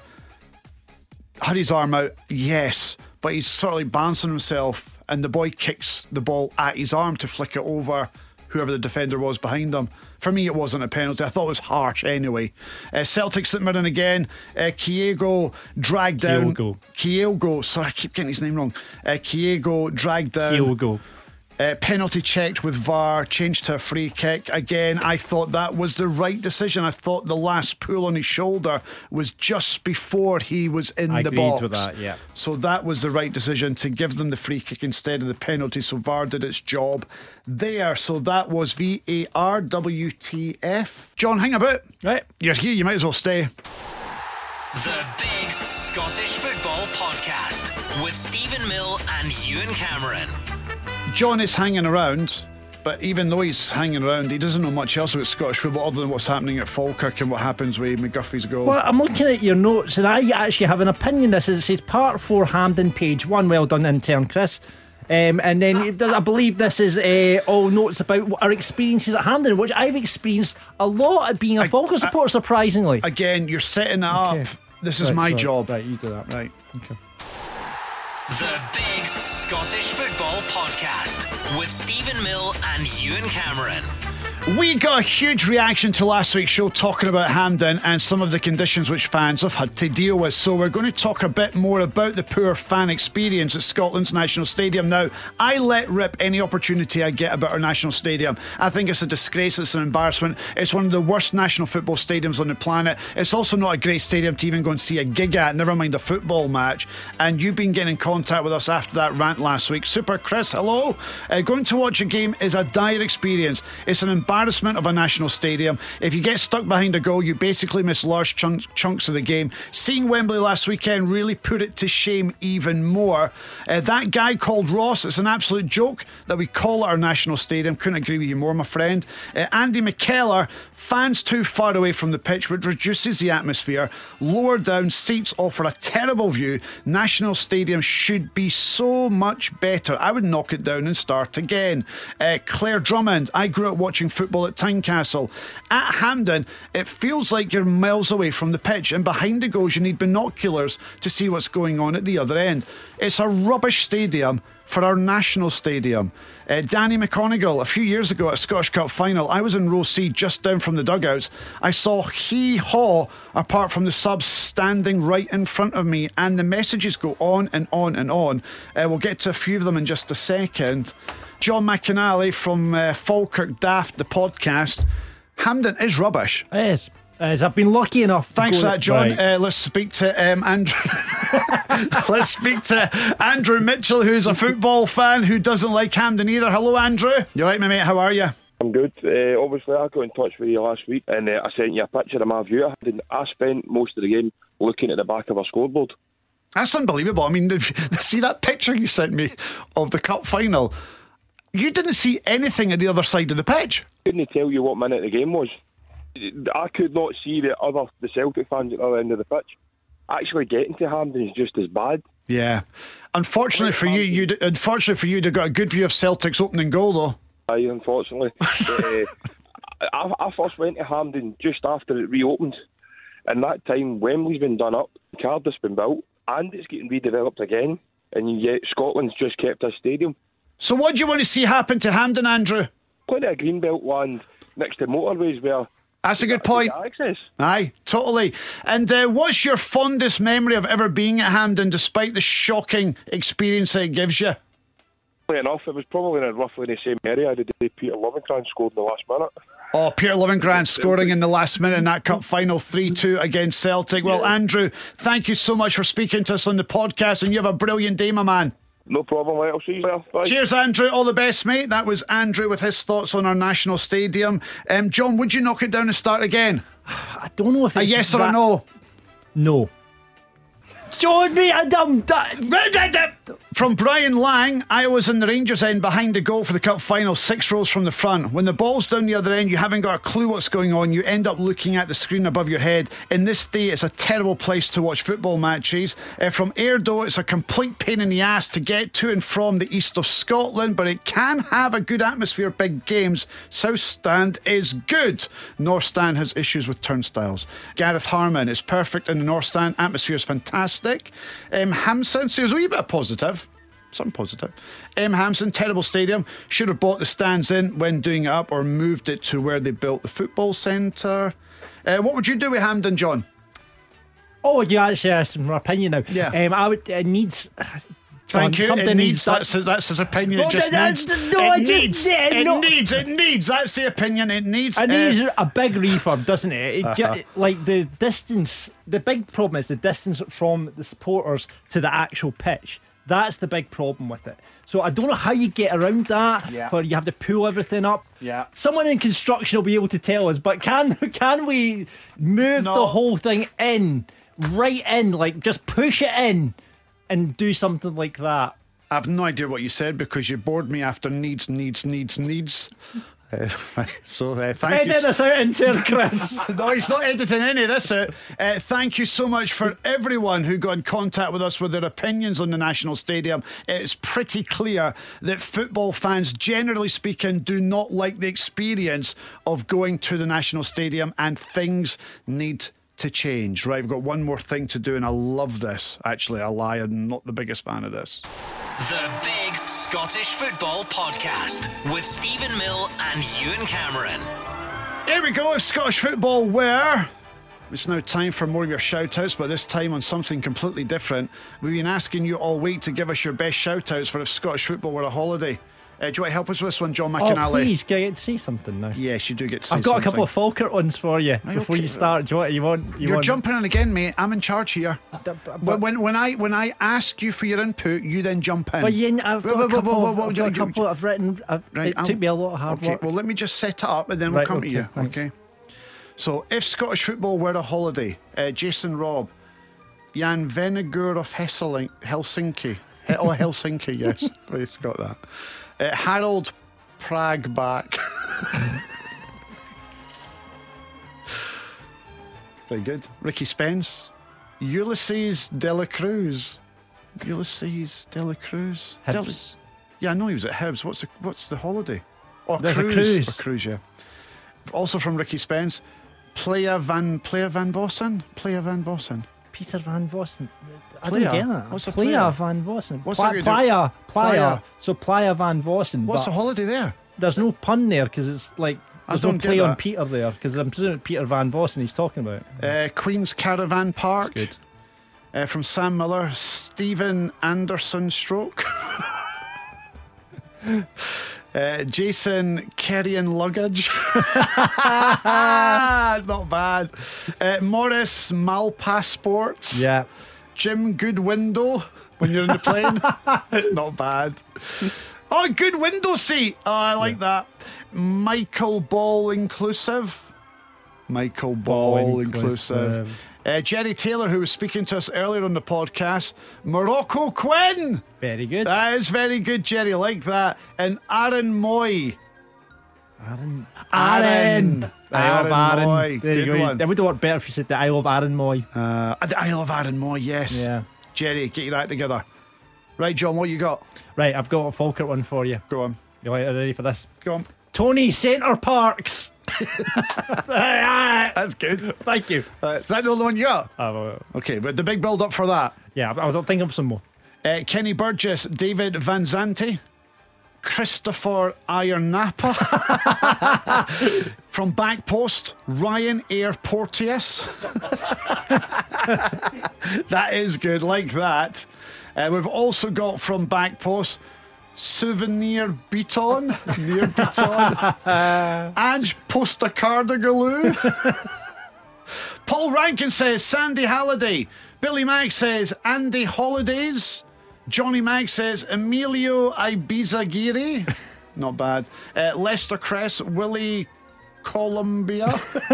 had his arm out, yes, but he's sort of like balancing himself, and the boy kicks the ball at his arm to flick it over whoever the defender was behind him. For me, it wasn't a penalty. I thought it was harsh anyway. Celtic St Mirren again. Kyogo dragged down. Kyogo. Sorry, I keep getting his name wrong. Kyogo dragged down. Kyogo. Penalty checked with VAR, changed to a free kick. Again, I thought that was the right decision. I thought the last pull on his shoulder was just before he was in the box. I agreed with that, yeah. So that was the right decision to give them the free kick instead of the penalty. So VAR did its job there. So that was VAR. WTF. John, hang about. Right. You're here, you might as well stay. The Big Scottish Football Podcast with Stephen Mill and Ewan Cameron. John is hanging around, but even though he's hanging around, he doesn't know much else about Scottish football other than what's happening at Falkirk and what happens with McGuffey's goal. Well, I'm looking at your notes, and I actually have an opinion. It says part 4 Hampden, page 1. Well done, intern Chris. And then I believe this is all notes about our experiences at Hampden, which I've experienced a lot at being a Falkirk supporter, surprisingly. Again, you're setting it up. This is my job. Right, you do that. Right. Okay. The Big Scottish Football Podcast with Stephen Mill and Ewan Cameron. We got a huge reaction to last week's show talking about Hampden and some of the conditions which fans have had to deal with. So we're going to talk a bit more about the poor fan experience at Scotland's National Stadium. Now, I let rip any opportunity I get about our National Stadium. I think it's a disgrace, it's an embarrassment. It's one of the worst national football stadiums on the planet. It's also not a great stadium to even go and see a gig at, never mind a football match. And you've been getting in contact with us after that rant last week. Super Chris, hello. Going to watch a game is a dire experience. It's an embarrassment of a national stadium. If you get stuck behind a goal, you basically miss large chunks of the game. Seeing Wembley last weekend really put it to shame even more. That guy called Ross, it's an absolute joke that we call it our national stadium. Couldn't agree with you more, my friend. Andy McKellar, fans too far away from the pitch, which reduces the atmosphere. Lower down seats offer a terrible view. National Stadium should be so much better. I would knock it down and start again. Claire Drummond, I grew up watching football at Tynecastle. At Hampden, it feels like you're miles away from the pitch, and behind the goals you need binoculars to see what's going on at the other end. It's a rubbish stadium for our national stadium. Danny McConigal, a few years ago at a Scottish Cup final, I was in row C just down from the dugouts. I saw hee-haw apart from the subs standing right in front of me, and the messages go on and on and on. We'll get to a few of them in just a second. John McAnally from Falkirk Daft, the podcast. Hampden is rubbish. It is. I've been lucky enough. Thanks for that, John. Right. Let's speak to Andrew. Let's speak to Andrew Mitchell, who's a football fan who doesn't like Hampden either. Hello, Andrew. You right, my mate? How are you? I'm good. Obviously, I got in touch with you last week, and I sent you a picture of my view. I spent most of the game looking at the back of a scoreboard. That's unbelievable. I mean, see that picture you sent me of the cup final? You didn't see anything at the other side of the pitch. I couldn't tell you what minute the game was. I could not see the Celtic fans at the other end of the pitch. Actually getting to Hampden is just as bad. Yeah. Unfortunately for you, you'd got a good view of Celtic's opening goal, though. Aye, unfortunately. I first went to Hampden just after it reopened. And that time, Wembley's been done up, Cardiff's been built, and it's getting redeveloped again. And yet Scotland's just kept a stadium. So what do you want to see happen to Hampden, Andrew? Plenty of greenbelt land next to motorways where... That's a good point. Access. Aye, totally. And what's your fondest memory of ever being at Hampden, despite the shocking experience that it gives you? Funny enough, it was probably in roughly the same area the day Peter Lovenkrands scored in the last minute. Oh, Peter Lovenkrands scoring in the last minute in that cup final 3-2 against Celtic. Well, Andrew, thank you so much for speaking to us on the podcast, and you have a brilliant day, my man. No problem, mate. I'll see you later. Bye. Cheers, Andrew. All the best, mate. That was Andrew with his thoughts on our national stadium. John, would you knock it down and start again? I don't know if it's a yes or a no. No. John, mate, From Brian Lang, I was in the Rangers end behind the goal for the cup final, 6 rows from the front. When the ball's down the other end, you haven't got a clue what's going on. You end up looking at the screen above your head. In this day, it's a terrible place to watch football matches. From Ayr, it's a complete pain in the ass to get to and from the east of Scotland, but it can have a good atmosphere, big games. South Stand is good. North Stand has issues with turnstiles. Gareth Harmon is perfect in the North Stand. Atmosphere is fantastic. Hampson, so there's a wee bit of positive. Something positive. Hampson, terrible stadium. Should have bought the stands in when doing it up or moved it to where they built the football centre. What would you do with Hampden, John? Oh, you actually asked my opinion now. Yeah. I would. It needs. Thank you. Something it needs. that. That's his opinion. It just needs. It needs. That's the opinion. It needs. It needs a big refurb, doesn't it? Like the distance. The big problem is the distance from the supporters to the actual pitch. That's the big problem with it. So I don't know how you get around that, where you have to pull everything up. Yeah. Someone in construction will be able to tell us, but can we move the whole thing in, right in, like just push it in and do something like that? I have no idea what you said because you bored me after needs. So thank you. Edit this out into Chris. No, he's not editing any of this out. Thank you so much for everyone who got in contact with us with their opinions on the National Stadium. It's pretty clear that football fans, generally speaking, do not like the experience of going to the National Stadium, and things need to change. Right, we've got one more thing to do, and I love this. Actually, I lie, I'm not the biggest fan of this. The Big Scottish Football Podcast with Stephen Mill and Ewan Cameron. Here we go, Scottish football, where it's now time for more of your shout outs, but this time on something completely different. We've been asking you all week to give us your best shout outs for if Scottish football were a holiday. Do you want to help us with this one, John McAnally? Oh, please, can I get to say something now? Yes, you do get to say I've got something. a couple of Falkirk ones for you before you start. Do you want? You're jumping in again, mate. I'm in charge here. When I ask you for your input, you then jump in. But I've got a couple I've written. It took me a lot of hard work. Well, let me just set it up and then we'll come to you. Thanks. Okay. So, if Scottish football were a holiday, Jason Robb, Jan Venegur of Helsinki. Helsinki, yes. Please got that. Harold Pragback. Very good. Ricky Spence. Ulysses Dela Cruz. Hibs. Yeah, I know he was at Hibs. What's the holiday? Oh, There's cruise. a cruise. A cruise, yeah. Also from Ricky Spence. Playa Van Vossen. Peter Van Vossen. I Playa? don't get that. What's a Playa playa? Van Vossen. What's Playa. Playa. So Playa Van Vossen. What's the holiday there? There's no pun there because it's like there's no don't get play on that. Peter there because I'm presuming Peter Van Vossen he's talking about. Queen's Caravan Park. That's good. From Sam Miller, Stephen Anderson Stroke. Jason Carrying Luggage. It's not bad. Morris Malpassport. Yeah. Jim Good Window when you're in the plane. It's not bad. Oh, good window seat. Oh, I like that. Michael Ball Inclusive. Jerry Taylor, who was speaking to us earlier on the podcast. Morocco Quinn. Very good. That is very good, Jerry. I like that. And Aaron Moy. Aaron. Aaron Moy. There you Good go. one. It would have worked better if you said the Isle of Aaron Moy. The Isle of Aaron Moy, yes. Yeah. Jerry, get your act together. Right, John, what you got? Right, I've got a Falkirk one for you. Go on. You ready for this? Go on. Tony Centre Parks. That's good. Thank you. Is that the only one you got? Oh, okay, but the big build up for that. Yeah, I was thinking of some more. Kenny Burgess, David Van Zanti. Christopher Ironapa. From Backpost, Ryan Air Porteous. That is good, like that. We've also got from Backpost, Souvenir Beaton, near Beaton. Ange Postacardigaloo. Paul Rankin says Sandy Halliday. Billy Mack says Andy Holidays. Johnny Mack says Emilio Ibizagiri. Not bad. Lester Cress, Willie Columbia.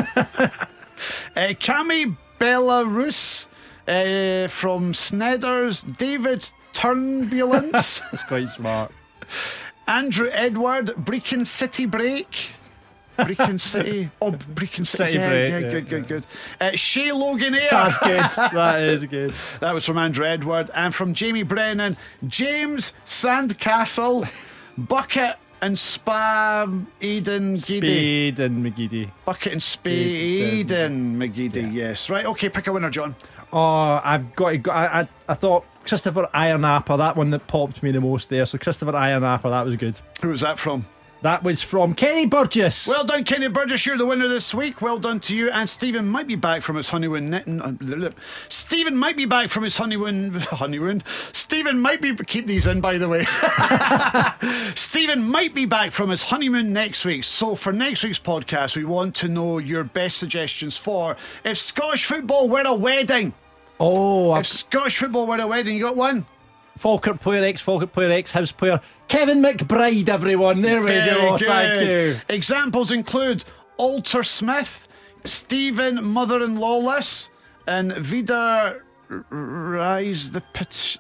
Cami Belarus from Snedders. David Turbulence. That's quite smart. Andrew Edward, Brecon City Break. Brecon City. Oh, Brecon City. Good. Shea Logan Air. That's good. That is good. That was from Andrew Edward. And from Jamie Brennan, James Sandcastle, Bucket and Spa Eden Giddy. Spade and McGeady. Bucket and Spade and McGeady, yes. Right, okay, pick a winner, John. Oh, I've got to go. I thought Christopher Ironapa, that one that popped me the most there. So Christopher Ironapa, that was good. Who was that from? That was from Kenny Burgess. Well done, Kenny Burgess. You're the winner this week. Well done to you. And Stephen might be back from his honeymoon. Stephen might be back from his honeymoon. Stephen might be. Keep these in, by the way. Stephen might be back from his honeymoon next week. So for next week's podcast, we want to know your best suggestions for if Scottish football were a wedding. Oh, if Scottish football were a wedding, you got one? Falkirk Player X, Hibs player Kevin McBride, everyone. There we go. Good. Thank you. Examples include Alter Smith, Stephen Mother-in-Lawless, and Vida Rise the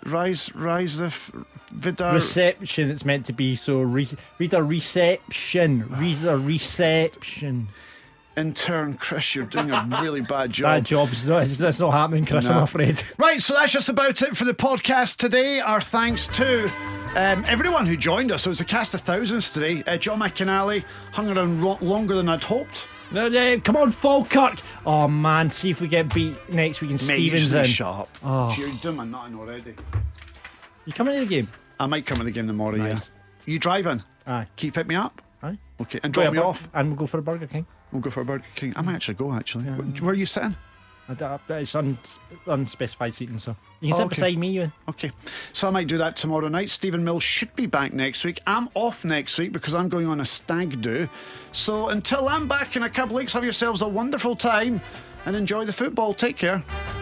Vida Reception. It's meant to be so. Vida Reception. Intern Chris, you're doing a really bad job. Bad job's that's not happening, Chris. No. I'm afraid. Right, so that's just about it for the podcast today. Our thanks to everyone who joined us. It was a cast of thousands today. John McInally hung around longer than I'd hoped. No, come on, Falkirk. Oh man, see if we get beat next week and Stevens in. Shut up. Oh. You're doing my nutting already. You coming in the game? I might come in the game tomorrow. Nice. Yeah. You driving? Aye. Can you pick me up? Aye. Okay, and drop me off. And we'll go for a Burger King. We'll go for a Burger King. I might actually go, actually. Yeah. Where are you sitting? It's unspecified seating, so you can sit beside me, Ewan. Okay, so I might do that tomorrow night. Stephen Mills should be back next week. I'm off next week because I'm going on a stag do. So until I'm back in a couple of weeks, have yourselves a wonderful time and enjoy the football. Take care.